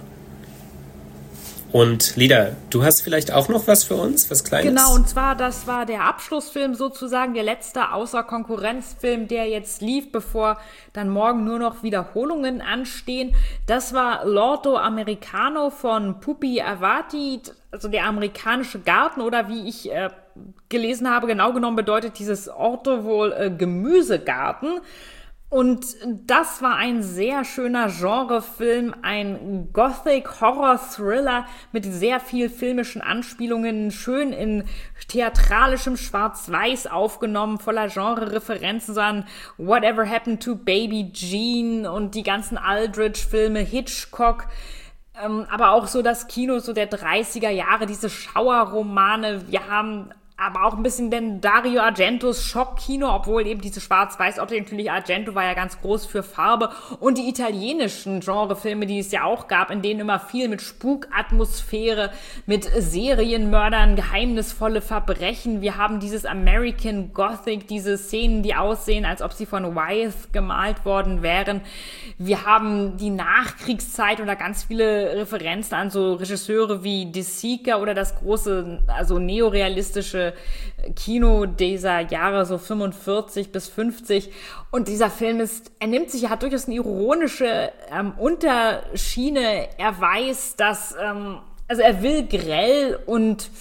Und Lida, du hast vielleicht auch noch was für uns, was Kleines? Genau, und zwar, das war der Abschlussfilm sozusagen, der letzte außer Konkurrenzfilm, der jetzt lief, bevor dann morgen nur noch Wiederholungen anstehen. Das war L'Orto Americano von Pupi Avati, also der amerikanische Garten, oder wie ich äh, gelesen habe, genau genommen bedeutet dieses Orto wohl äh, Gemüsegarten. Und das war ein sehr schöner Genrefilm, ein Gothic-Horror-Thriller mit sehr viel filmischen Anspielungen, schön in theatralischem Schwarz-Weiß aufgenommen, voller Genre-Referenzen, so an Whatever Happened to Baby Jean und die ganzen Aldrich-Filme, Hitchcock, ähm, aber auch so das Kino so der dreißiger Jahre, diese Schauerromane. Wir haben aber auch ein bisschen denn Dario Argentos Schockkino, obwohl eben diese Schwarz-Weiß-Optik, natürlich Argento war ja ganz groß für Farbe, und die italienischen Genrefilme, die es ja auch gab, in denen immer viel mit Spukatmosphäre, mit Serienmördern, geheimnisvolle Verbrechen. Wir haben dieses American Gothic, diese Szenen, die aussehen, als ob sie von Wyeth gemalt worden wären. Wir haben die Nachkriegszeit und da ganz viele Referenzen an so Regisseure wie De Sica oder das große, also neorealistische Kino dieser Jahre, so fünfundvierzig bis fünfzig. Und dieser Film ist, er nimmt sich, er hat durchaus eine ironische ähm, Unterschiene. Er weiß, dass, ähm, also er will grell und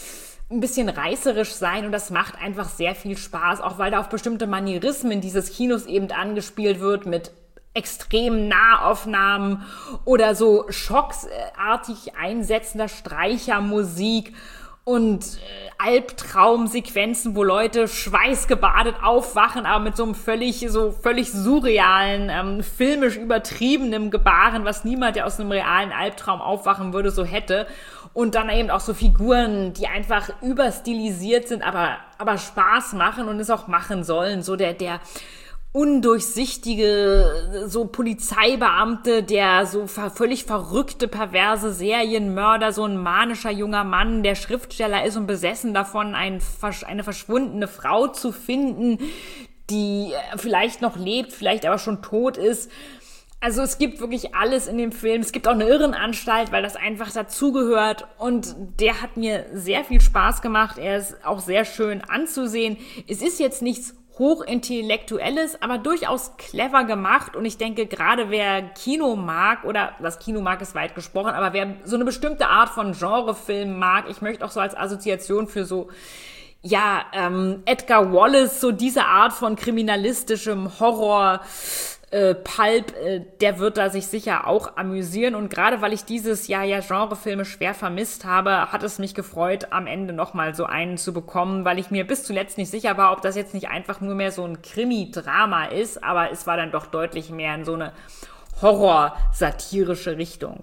ein bisschen reißerisch sein und das macht einfach sehr viel Spaß, auch weil da auf bestimmte Manierismen dieses Kinos eben angespielt wird mit extremen Nahaufnahmen oder so schocksartig einsetzender Streichermusik und äh, Albtraumsequenzen, wo Leute schweißgebadet aufwachen, aber mit so einem völlig, so völlig surrealen, ähm, filmisch übertriebenem Gebaren, was niemand, der aus einem realen Albtraum aufwachen würde, so hätte. Und dann eben auch so Figuren, die einfach überstilisiert sind, aber, aber Spaß machen und es auch machen sollen. So der, der undurchsichtige, so Polizeibeamte, der so ver- völlig verrückte, perverse Serienmörder, so ein manischer junger Mann, der Schriftsteller ist und besessen davon, ein, eine verschwundene Frau zu finden, die vielleicht noch lebt, vielleicht aber schon tot ist. Also es gibt wirklich alles in dem Film. Es gibt auch eine Irrenanstalt, weil das einfach dazugehört. Und der hat mir sehr viel Spaß gemacht. Er ist auch sehr schön anzusehen. Es ist jetzt nichts Hochintellektuelles, aber durchaus clever gemacht. Und ich denke, gerade wer Kino mag, oder das Kino mag ist weit gesprochen, aber wer so eine bestimmte Art von Genrefilm mag, ich möchte auch so als Assoziation für so, ja, ähm, Edgar Wallace, so diese Art von kriminalistischem Horror, Äh, Pulp, äh, der wird da sich sicher auch amüsieren. Und gerade weil ich dieses Jahr ja Genrefilme schwer vermisst habe, hat es mich gefreut, am Ende nochmal so einen zu bekommen, weil ich mir bis zuletzt nicht sicher war, ob das jetzt nicht einfach nur mehr so ein Krimi-Drama ist, aber es war dann doch deutlich mehr in so eine horror-satirische Richtung.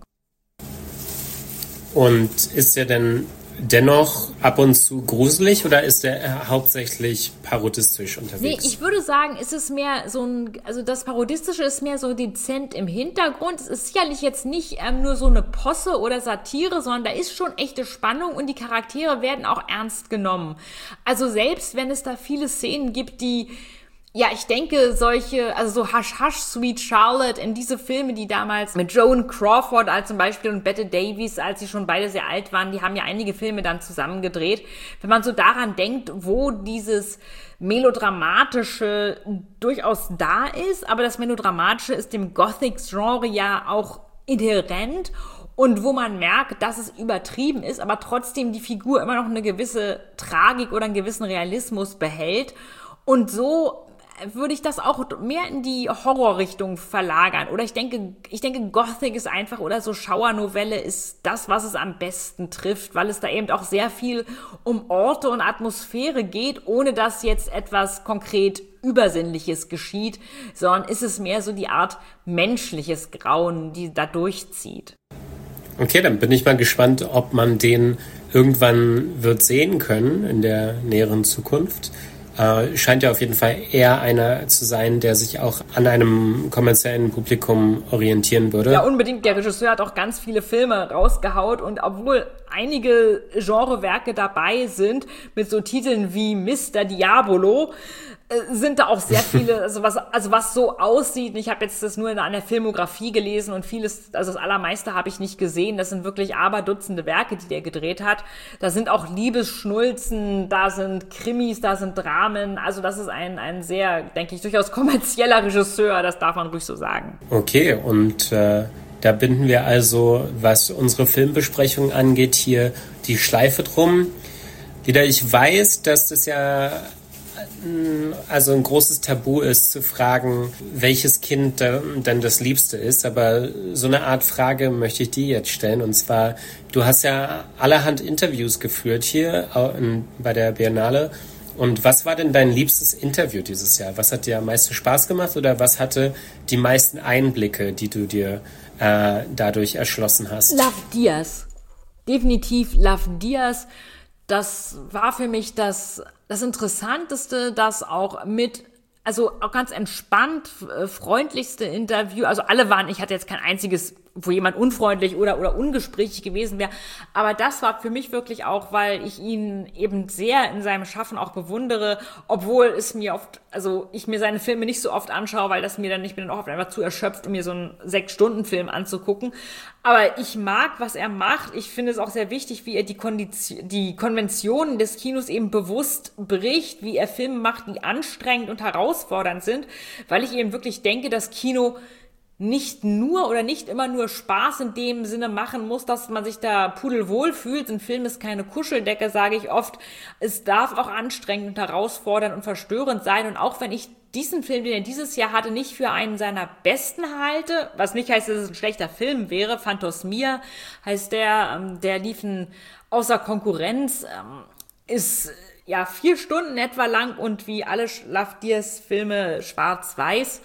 Und ist er denn dennoch ab und zu gruselig oder ist er hauptsächlich parodistisch unterwegs? Nee, ich würde sagen, es ist mehr so ein, also das Parodistische ist mehr so dezent im Hintergrund. Es ist sicherlich jetzt nicht ähm, nur so eine Posse oder Satire, sondern da ist schon echte Spannung und die Charaktere werden auch ernst genommen. Also selbst wenn es da viele Szenen gibt, die, ja, ich denke, solche, also so Hush Hush, Sweet Charlotte, in diese Filme, die damals mit Joan Crawford als zum Beispiel und Bette Davis, als sie schon beide sehr alt waren, die haben ja einige Filme dann zusammen gedreht. Wenn man so daran denkt, wo dieses Melodramatische durchaus da ist, aber das Melodramatische ist dem Gothic-Genre ja auch inhärent und wo man merkt, dass es übertrieben ist, aber trotzdem die Figur immer noch eine gewisse Tragik oder einen gewissen Realismus behält. Und so würde ich das auch mehr in die Horrorrichtung verlagern. Oder ich denke, ich denke, Gothic ist einfach, oder so Schauernovelle ist das, was es am besten trifft, weil es da eben auch sehr viel um Orte und Atmosphäre geht, ohne dass jetzt etwas konkret Übersinnliches geschieht, sondern ist es mehr so die Art menschliches Grauen, die da durchzieht. Okay, dann bin ich mal gespannt, ob man den irgendwann wird sehen können in der näheren Zukunft. Äh, scheint ja auf jeden Fall eher einer zu sein, der sich auch an einem kommerziellen Publikum orientieren würde. Ja, unbedingt. Der Regisseur hat auch ganz viele Filme rausgehaut und obwohl einige Genrewerke dabei sind, mit so Titeln wie Mister Diabolo, äh, sind da auch sehr viele, also was, also was so aussieht. Ich habe jetzt das nur in einer Filmografie gelesen und vieles, also das Allermeiste habe ich nicht gesehen. Das sind wirklich Aberdutzende Werke, die der gedreht hat. Da sind auch Liebesschnulzen, da sind Krimis, da sind Dramen. Also das ist ein, ein sehr, denke ich, durchaus kommerzieller Regisseur, das darf man ruhig so sagen. Okay, und äh, da binden wir also, was unsere Filmbesprechung angeht, hier die Schleife drum. Wieder, ich weiß, dass das ja also ein großes Tabu ist, zu fragen, welches Kind denn das Liebste ist. Aber so eine Art Frage möchte ich dir jetzt stellen. Und zwar, du hast ja allerhand Interviews geführt hier bei der Biennale. Und was war denn dein liebstes Interview dieses Jahr? Was hat dir am meisten Spaß gemacht oder was hatte die meisten Einblicke, die du dir äh, dadurch erschlossen hast? Love Diaz. Definitiv Love Diaz. Das war für mich das, das Interessanteste, das auch mit, also auch ganz entspannt, äh, freundlichste Interview. Also alle waren, ich hatte jetzt kein einziges, wo jemand unfreundlich oder, oder ungesprächig gewesen wäre. Aber das war für mich wirklich auch, weil ich ihn eben sehr in seinem Schaffen auch bewundere, obwohl es mir oft, also ich mir seine Filme nicht so oft anschaue, weil das mir dann, ich bin dann auch oft einfach zu erschöpft, um mir so einen Sechs-Stunden-Film anzugucken. Aber ich mag, was er macht. Ich finde es auch sehr wichtig, wie er die Kondition, die Konventionen des Kinos eben bewusst bricht, wie er Filme macht, die anstrengend und herausfordernd sind, weil ich eben wirklich denke, dass Kino nicht nur oder nicht immer nur Spaß in dem Sinne machen muss, dass man sich da pudelwohl fühlt. Ein Film ist keine Kuscheldecke, sage ich oft. Es darf auch anstrengend und herausfordernd und verstörend sein. Und auch wenn ich diesen Film, den er dieses Jahr hatte, nicht für einen seiner besten halte, was nicht heißt, dass es ein schlechter Film wäre, Phantosmir heißt der, der lief außer Konkurrenz, ist ja vier Stunden etwa lang und wie alle Lavdias Filme schwarz-weiß,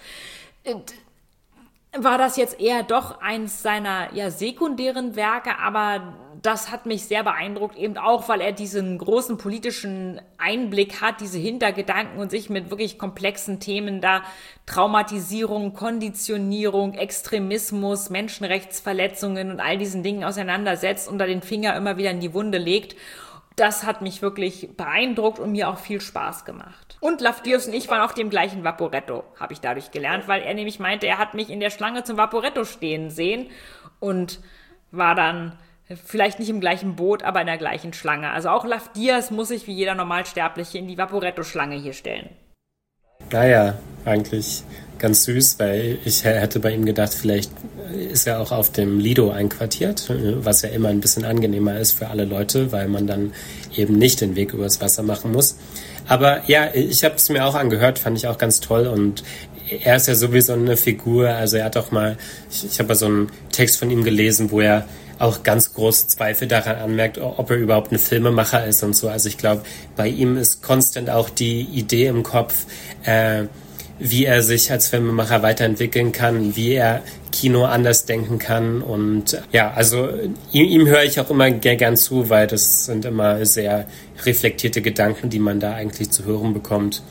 war das jetzt eher doch eins seiner ja sekundären Werke, aber das hat mich sehr beeindruckt, eben auch, weil er diesen großen politischen Einblick hat, diese Hintergedanken und sich mit wirklich komplexen Themen da Traumatisierung, Konditionierung, Extremismus, Menschenrechtsverletzungen und all diesen Dingen auseinandersetzt und da den Finger immer wieder in die Wunde legt. Das hat mich wirklich beeindruckt und mir auch viel Spaß gemacht. Und Lavdias und ich waren auf dem gleichen Vaporetto, habe ich dadurch gelernt, weil er nämlich meinte, er hat mich in der Schlange zum Vaporetto stehen sehen und war dann vielleicht nicht im gleichen Boot, aber in der gleichen Schlange. Also auch Lavdias muss sich wie jeder Normalsterbliche in die Vaporetto-Schlange hier stellen. Naja, eigentlich ganz süß, weil ich hätte bei ihm gedacht, vielleicht ist er auch auf dem Lido einquartiert, was ja immer ein bisschen angenehmer ist für alle Leute, weil man dann eben nicht den Weg übers Wasser machen muss. Aber ja, ich habe es mir auch angehört, fand ich auch ganz toll und er ist ja sowieso eine Figur, also er hat auch mal, ich, ich habe ja so einen Text von ihm gelesen, wo er auch ganz große Zweifel daran anmerkt, ob er überhaupt ein Filmemacher ist und so. Also ich glaube, bei ihm ist konstant auch die Idee im Kopf, äh, wie er sich als Filmemacher weiterentwickeln kann, wie er Kino anders denken kann und ja, also ihm, ihm höre ich auch immer gern zu, weil das sind immer sehr reflektierte Gedanken, die man da eigentlich zu hören bekommt.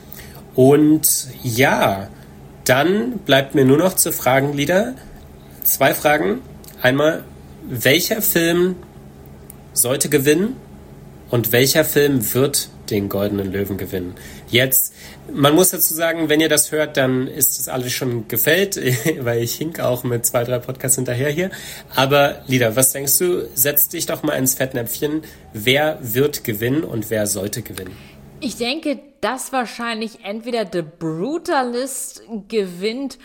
Und ja, dann bleibt mir nur noch zu fragen, Lieder. Zwei Fragen. Einmal, welcher Film sollte gewinnen und welcher Film wird den Goldenen Löwen gewinnen? Jetzt, man muss dazu sagen, wenn ihr das hört, dann ist das alles schon gefällt, weil ich hink auch mit zwei, drei Podcasts hinterher hier. Aber Lieder, was denkst du? Setz dich doch mal ins Fettnäpfchen. Wer wird gewinnen und wer sollte gewinnen? Ich denke, dass wahrscheinlich entweder The Brutalist gewinnt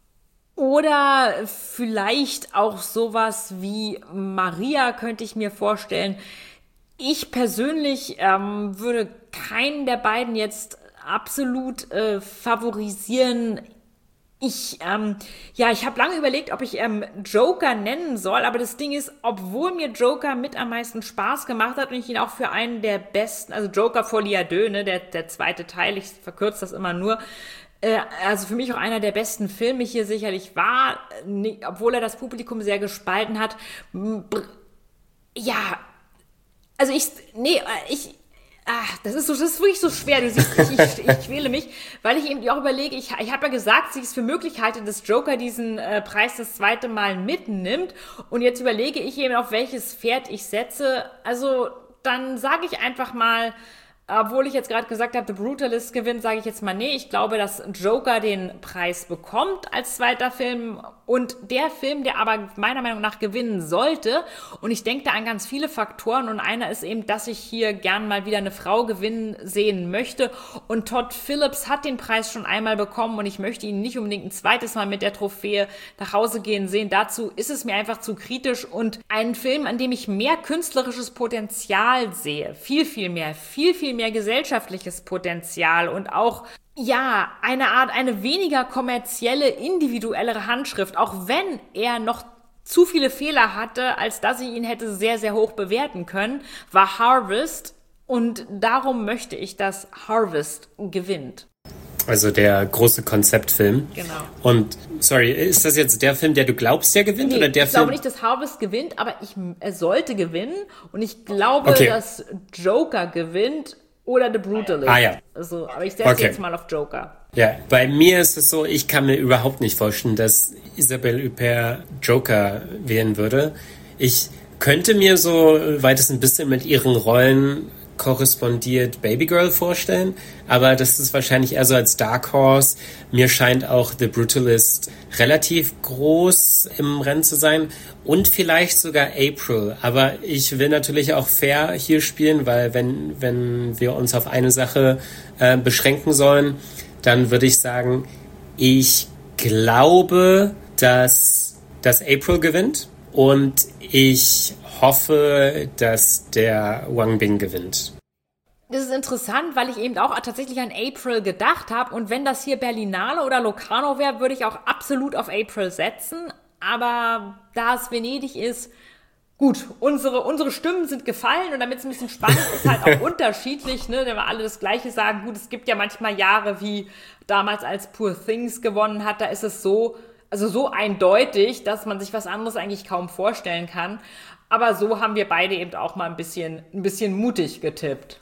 oder vielleicht auch sowas wie Maria, könnte ich mir vorstellen. Ich persönlich ähm, würde keinen der beiden jetzt absolut äh, favorisieren. Ich, ähm, ja, ich habe lange überlegt, ob ich ähm, Joker nennen soll, aber das Ding ist, obwohl mir Joker mit am meisten Spaß gemacht hat und ich ihn auch für einen der besten, also Joker Folie à Deux, ne, der, der zweite Teil, ich verkürze das immer nur, äh, also für mich auch einer der besten Filme hier sicherlich war, ne, obwohl er das Publikum sehr gespalten hat. Br- ja, also ich, nee, ich, ach, das ist so, das ist wirklich so schwer. Du siehst, ich, ich, ich quäle mich, weil ich eben auch überlege, ich, ich habe ja gesagt, dass ich es für möglich halte, dass Joker diesen äh, Preis das zweite Mal mitnimmt. Und jetzt überlege ich eben, auf welches Pferd ich setze. Also dann sage ich einfach mal, obwohl ich jetzt gerade gesagt habe, The Brutalist gewinnt, sage ich jetzt mal, nee, ich glaube, dass Joker den Preis bekommt als zweiter Film und der Film, der aber meiner Meinung nach gewinnen sollte, und ich denke da an ganz viele Faktoren und einer ist eben, dass ich hier gern mal wieder eine Frau gewinnen sehen möchte und Todd Phillips hat den Preis schon einmal bekommen und ich möchte ihn nicht unbedingt ein zweites Mal mit der Trophäe nach Hause gehen sehen. Dazu ist es mir einfach zu kritisch und ein Film, an dem ich mehr künstlerisches Potenzial sehe, viel, viel mehr, viel, viel mehr gesellschaftliches Potenzial und auch, ja, eine Art, eine weniger kommerzielle, individuellere Handschrift, auch wenn er noch zu viele Fehler hatte, als dass ich ihn hätte sehr, sehr hoch bewerten können, war Harvest und darum möchte ich, dass Harvest gewinnt. Also der große Konzeptfilm. Genau. Und, sorry, ist das jetzt der Film, der du glaubst, der gewinnt? Nee, oder der ich Film? glaube nicht, dass Harvest gewinnt, aber ich, er sollte gewinnen und ich glaube, Okay. dass Joker gewinnt oder The Brutalist. Ah, ja. Also, aber ich setze Okay. jetzt mal auf Joker. Ja, bei mir ist es so, ich kann mir überhaupt nicht vorstellen, dass Isabelle Huppert Joker wählen würde. Ich könnte mir so, weil es ein bisschen mit ihren Rollen korrespondiert, Babygirl vorstellen, aber das ist wahrscheinlich eher so als Dark Horse. Mir scheint auch The Brutalist relativ groß im Rennen zu sein und vielleicht sogar April, aber ich will natürlich auch fair hier spielen, weil wenn, wenn wir uns auf eine Sache äh, beschränken sollen, dann würde ich sagen, ich glaube dass, dass April gewinnt und ich hoffe, dass der Wang Bing gewinnt. Das ist interessant, weil ich eben auch tatsächlich an April gedacht habe. Und wenn das hier Berlinale oder Locarno wäre, würde ich auch absolut auf April setzen. Aber da es Venedig ist, gut, unsere, unsere Stimmen sind gefallen. Und damit es ein bisschen spannend ist, halt auch unterschiedlich, ne, wenn wir alle das Gleiche sagen. Gut, es gibt ja manchmal Jahre wie damals, als Poor Things gewonnen hat. Da ist es so, also so eindeutig, dass man sich was anderes eigentlich kaum vorstellen kann. Aber so haben wir beide eben auch mal ein bisschen, ein bisschen mutig getippt.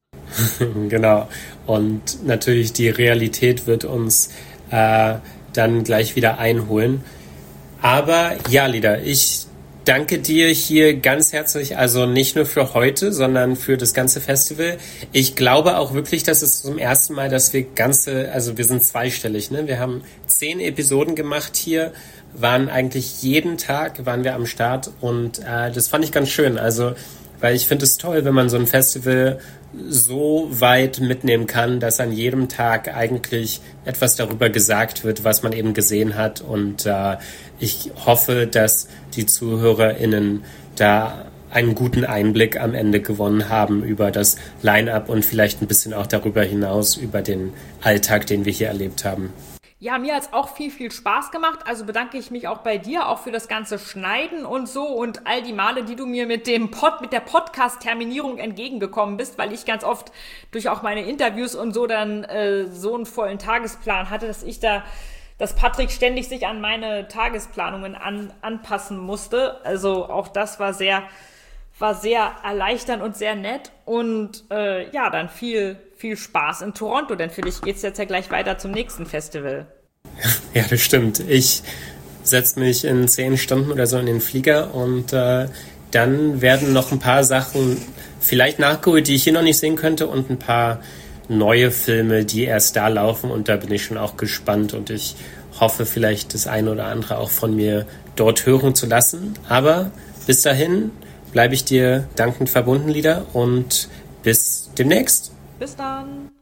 Genau. Und natürlich die Realität wird uns äh, dann gleich wieder einholen. Aber ja, Lida, ich danke dir hier ganz herzlich, also nicht nur für heute, sondern für das ganze Festival. Ich glaube auch wirklich, dass es zum ersten Mal, dass wir ganze, also wir sind zweistellig, ne? Wir haben zehn Episoden gemacht hier, waren eigentlich jeden Tag, waren wir am Start und äh, das fand ich ganz schön. Also, weil ich finde es toll, wenn man so ein Festival so weit mitnehmen kann, dass an jedem Tag eigentlich etwas darüber gesagt wird, was man eben gesehen hat. Und äh, ich hoffe, dass die ZuhörerInnen da einen guten Einblick am Ende gewonnen haben über das Line-Up und vielleicht ein bisschen auch darüber hinaus über den Alltag, den wir hier erlebt haben. Ja, mir hat's auch viel, viel Spaß gemacht. Also bedanke ich mich auch bei dir, auch für das ganze Schneiden und so und all die Male, die du mir mit dem Pod, mit der Podcast-Terminierung entgegengekommen bist, weil ich ganz oft durch auch meine Interviews und so dann äh, so einen vollen Tagesplan hatte, dass ich da, dass Patrick ständig sich an meine Tagesplanungen an, anpassen musste. Also auch das war sehr, war sehr erleichternd und sehr nett und äh, ja, dann viel viel Spaß in Toronto, denn für dich geht's jetzt ja gleich weiter zum nächsten Festival. Ja, das stimmt. Ich setze mich in zehn Stunden oder so in den Flieger und äh, dann werden noch ein paar Sachen vielleicht nachgeholt, die ich hier noch nicht sehen könnte und ein paar neue Filme, die erst da laufen und da bin ich schon auch gespannt und ich hoffe vielleicht das eine oder andere auch von mir dort hören zu lassen. Aber bis dahin bleibe ich dir dankend verbunden, Lida, und bis demnächst. Bis dann.